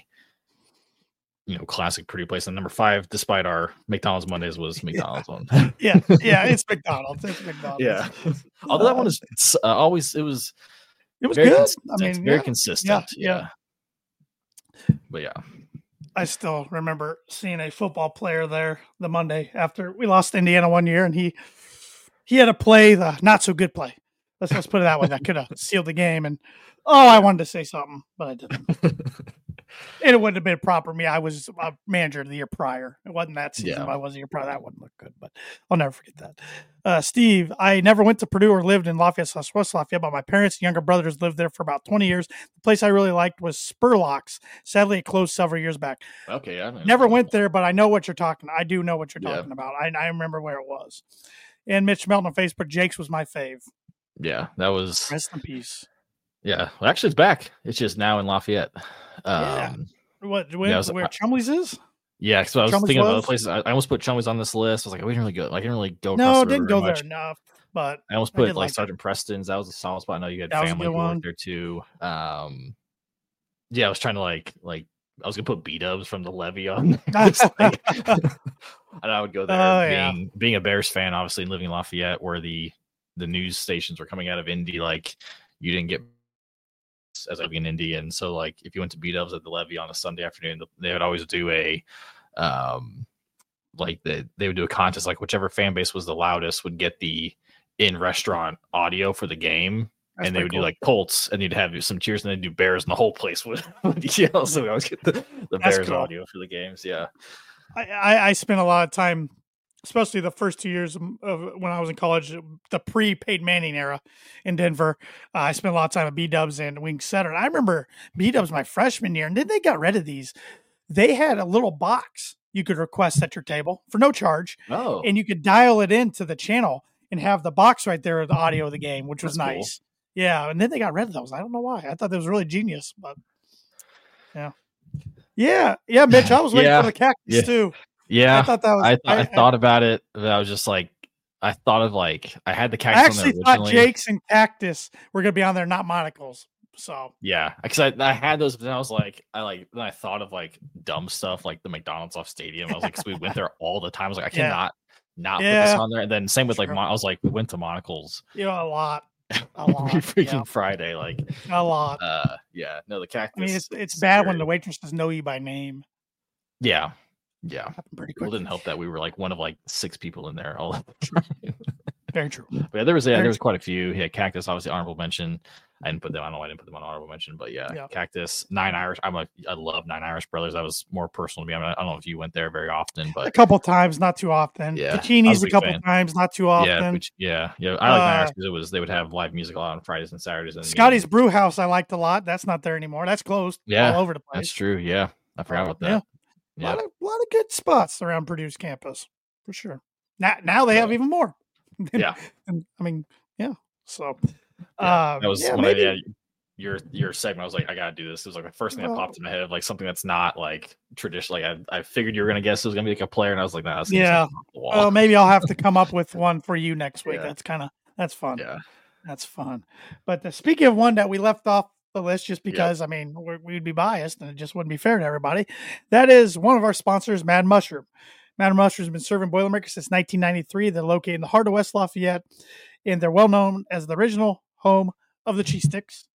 you know classic pretty place. And number five, despite our McDonald's Mondays, was McDonald's one. yeah. Yeah. It's McDonald's. It's McDonald's. Yeah. Although that Uh, one is it's, uh, always it was It was very good. consistent, I mean, very yeah, consistent. yeah. Yeah. But yeah. I still remember seeing a football player there the Monday after we lost to Indiana one year, and he he had to play the not so good play. Let's let's put it that way. That could have sealed the game. And oh, I wanted to say something, but I didn't. And it wouldn't have been proper me. I was a manager the year prior. It wasn't that season, Yeah. but I was the year prior. That wouldn't look good, but I'll never forget that. Uh, Steve, I never went to Purdue or lived in Lafayette, slash West Lafayette, but my parents and younger brothers lived there for about twenty years. The place I really liked was Spurlocks. Sadly, it closed several years back. Okay. Yeah. Never went there, but I know what you're talking. I do know what you're Yeah. talking about. I, I remember where it was. And Mitch Melton on Facebook, Jake's was my fave. Yeah. That was Rest in peace. yeah. Well, actually, it's back. It's just now in Lafayette. Um, Yeah. What when, Yeah, I was- where Chumley's is? Yeah, because I was Chumley's thinking of other was? places. I, I almost put Chumley's on this list. I was like, we didn't really go. Like, I didn't really go. No, across the didn't river go very there much. enough. But I almost I put did like like it. Sergeant Preston's. That was a solid spot. I know you had That was a family good who one. worked there too. Um, yeah, I was trying to like like I was gonna put B Dubs from the Levee on. there. Just like- and I would go there. Oh, yeah. being being a Bears fan, obviously living in Lafayette, where the the news stations were coming out of Indy, like you didn't get as I being in Indy, and so like if you went to B Dubs at the Levee on a Sunday afternoon, they would always do a um like they they would do a contest, like whichever fan base was the loudest would get the in restaurant audio for the game. That's and they pretty would cool. do like Colts, and you'd have some cheers, and they'd do Bears, and the whole place would, would yell. So we always get the, the That's Bears cool. audio for the games. Yeah, I, I, I spent a lot of time, especially the first two years of when I was in college, the pre-Peyton Manning era in Denver. Uh, I spent a lot of time at B-Dubs and Wing Center. And I remember B-Dubs my freshman year, and then they got rid of these. They had a little box you could request at your table for no charge, oh, and you could dial it into the channel and have the box right there of the audio of the game, which was That's cool. nice. Yeah, and then they got rid of those. I don't know why. I thought that was really genius, but yeah. Yeah, yeah, Mitch, I was waiting Yeah, for the cactus yeah. too. yeah. I thought that was. I, th- I, thought about it, but I was just like, I thought of like I had the I cactus actually on there thought originally. Jake's and Cactus were gonna be on there, not Monocles. So Yeah, because I, I had those, but then I was like, I like then I thought of like dumb stuff like the McDonald's off Stadium. I was like, 'cause we went there all the time. I was like, I Yeah. cannot not put Yeah. this on there. And then same with like Sure. Mon- I was like, we went to Monocles you know, a lot, a every lot, freaking yeah, Friday. Like, a lot. uh, yeah, no, the cactus. I mean, it's it's is bad when scary. the waitresses know you by name. Yeah, yeah. Happened pretty Well, quick. it didn't help that we were like one of like six people in there all the time. Very true. But yeah, there was yeah, Very there was quite a few. Yeah, cactus, obviously honorable mention. I didn't put them. I don't know why I didn't put them on honorable mention, but yeah, Yeah. cactus, Nine Irish. I'm a I love Nine Irish Brothers. That was more personal to me. I, mean, I don't know if you went there very often, A but couple times, not too often. Yeah, I was Pacini's a a big couple fan. times, not too often. yeah, which, yeah, yeah. I like Nine Uh, Irish because it was they would have live music a lot on Fridays and Saturdays. And Scotty's Brew House, I liked a lot. That's not there anymore. That's closed. Yeah, all over the place. that's true. Yeah, I forgot about Yeah. that. A Yeah, lot of, lot of good spots around Purdue's campus for sure. Now, now they have Yeah. even more. Yeah. And, I mean, yeah. So, yeah. uh, that was yeah, when maybe, I yeah, your your segment. I was like, I gotta do this. It was like the first thing that Well- popped in my head, like something that's not like traditional. Like I, I figured you were gonna guess it was gonna be like a player, and I was like, nah, that's gonna be Yeah. something off the wall. well, maybe I'll have to come up with one for you next week. Yeah. That's kind of that's fun. yeah, That's fun. But uh, speaking of one that we left off the list, just because I mean we're, we'd be biased and it just wouldn't be fair to everybody. That is one of our sponsors, Mad Mushroom. Mad Mushroom has been serving Boilermakers since nineteen ninety-three. They're located in the heart of West Lafayette, and they're well known as the original home of the cheese sticks.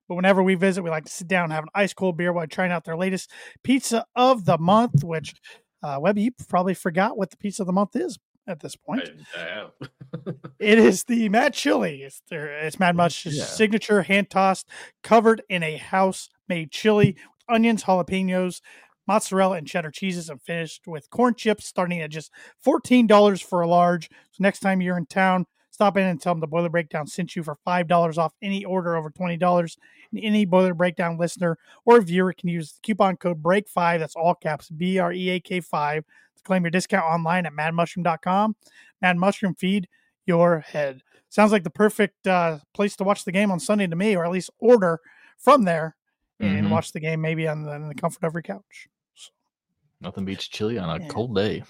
But whenever we visit, we like to sit down and have an ice cold beer while trying out their latest pizza of the month, which uh, Webby, you probably forgot what the pizza of the month is at this point. I, I have. It is the Mad Chili. It's their, it's Mad Mush's Yeah. signature hand tossed, covered in a house made chili, with onions, jalapenos, mozzarella, and cheddar cheeses, and finished with corn chips, starting at just fourteen dollars for a large. So next time you're in town, stop in and tell them the Boiler Breakdown sent you for five dollars off any order over twenty dollars. And any Boiler Breakdown listener or viewer can use the coupon code break five, that's all caps, B R E A K five, to claim your discount online at mad mushroom dot com. Mad Mushroom, feed your head. Sounds like the perfect uh, place to watch the game on Sunday to me, or at least order from there and Mhm. watch the game maybe on the, on the comfort of your couch. So, Nothing beats chili on a Yeah. cold day.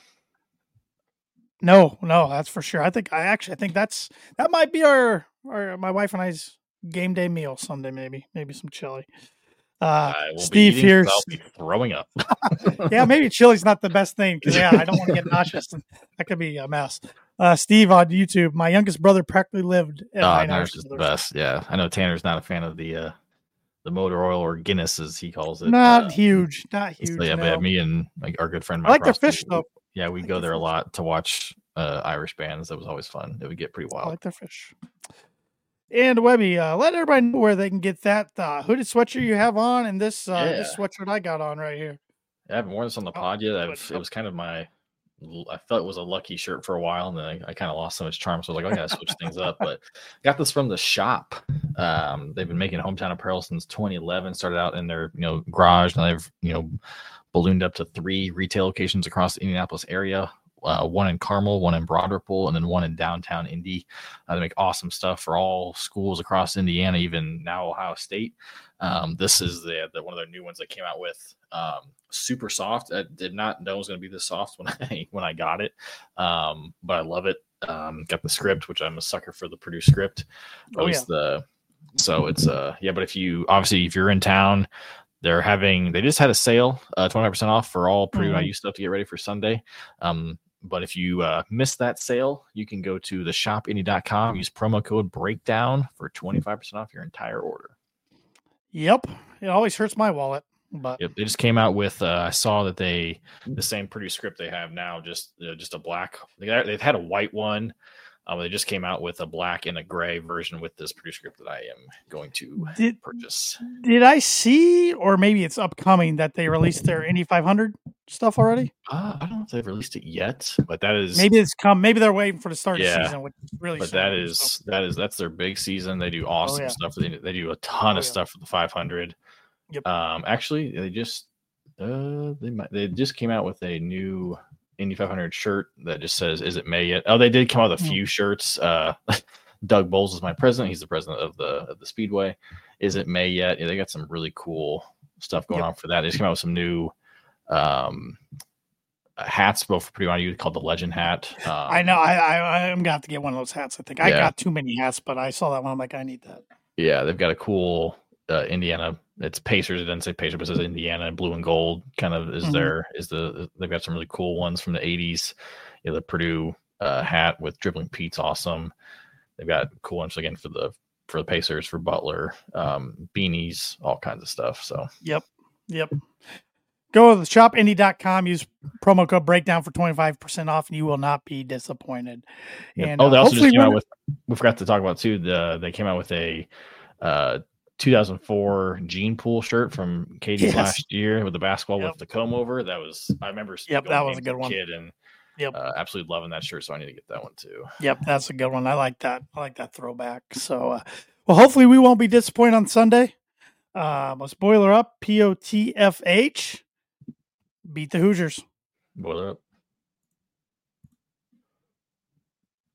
no, no, that's for sure. I think I actually I think that's that might be our, our my wife and I's game day meal Sunday, maybe maybe some chili. Uh, I will Steve be eating, here. I'll be throwing up. Yeah, maybe chili's not the best thing because yeah, I don't want to get nauseous. And that could be a mess. Uh, Steve on YouTube, my youngest brother practically lived at Oh, nine Tanner's hours. just the best. Yeah, I know Tanner's not a fan of the uh, the motor oil or Guinness as he calls it. Not uh, huge, not huge. So yeah, but no. yeah, me and like our good friend I Mike like their Ross, fish we- though. Yeah, we like go their there a fish. lot to watch uh, Irish bands. That was always fun. It would get pretty I wild. like their fish. And Webby, uh, let everybody know where they can get that uh, hooded sweatshirt you have on, and this uh, this Yeah. sweatshirt I got on right here. I haven't worn this on the Oh, pod yet. good. I've, it was kind of my, I felt it was a lucky shirt for a while, and then I, I kind of lost some of its charm. So I was like, I gotta switch things up. But got this from the shop. Um, they've been making hometown apparel since twenty eleven. Started out in their you know garage, and they've you know ballooned up to three retail locations across the Indianapolis area. Uh, one in Carmel, one in Broad Ripple, and then one in downtown Indy. Uh, they make awesome stuff for all schools across Indiana, even now Ohio State. Um, this is the, the one of their new ones they came out with. Um, super soft. I did not know it was going to be this soft when I when I got it, um, but I love it. Um, got the script, which I'm a sucker for the Purdue script. At Oh, least the so it's uh yeah. But if you obviously if you're in town. They're having, they just had a sale, uh, twenty-five percent off for all Purdue Mhm. I U stuff to get ready for Sunday. Um, but if you uh, missed that sale, you can go to the shop indy dot com, use promo code breakdown for twenty-five percent off your entire order. Yep, it always hurts my wallet, but Yep, they just came out with, uh, I saw that they, the same Purdue script they have now, just uh, just a black, they got, they've had a white one. Um, they just came out with a black and a gray version with this Purdue script that I am going to did purchase. did I see, or maybe it's upcoming, that they released their Indy five hundred stuff already? Uh, I don't know if they've released it yet, but that is Maybe it's come. Maybe they're waiting for the start of Yeah. the season, which is really. But soon, that is so. that is that's their big season. They do awesome yeah. stuff. They, they do a ton Oh, of yeah. stuff for the five hundred. Yep. Um, actually, they just uh they might they just came out with a new Indy five hundred shirt that just says "Is it May yet?" Oh, they did come out with a Hmm. few shirts. Uh, Doug Bowles is my president. He's the president of the of the Speedway. Is it May yet? Yeah, they got some really cool stuff going Yep. on for that. They just came out with some new um hats, both for Purdue I U, called the Legend hat. Um, I know. I, I I'm gonna have to get one of those hats. I think I Yeah. got too many hats, but I saw that one. I'm like, I need that. Yeah, they've got a cool uh, Indiana. It's Pacers. It doesn't say Pacers, but it says Indiana. Blue and gold kind of is Mhm. there. Is the they've got some really cool ones from the eighties. You know, the Purdue uh, hat with Dribbling Pete's awesome. They've got cool ones again for the for the Pacers, for Butler, um, beanies, all kinds of stuff. So Yep. Yep. Go to the shop indy dot com, use promo code breakdown for twenty-five percent off, and you will not be disappointed. Yep. And oh, they uh, also just hopefully came out when- with. We forgot to talk about too. The they came out with a uh, two thousand four Gene Pool shirt from Katie's Yes. last year with the basketball Yep. with the comb over. That was I remember. Yep, going that to was a games good as one. Kid and Yep. uh, absolutely loving that shirt. So I need to get that one too. Yep, that's a good one. I like that. I like that throwback. So, uh, well, hopefully we won't be disappointed on Sunday. Uh, let's boiler up. P O T F H. Beat the Hoosiers. Boiler up.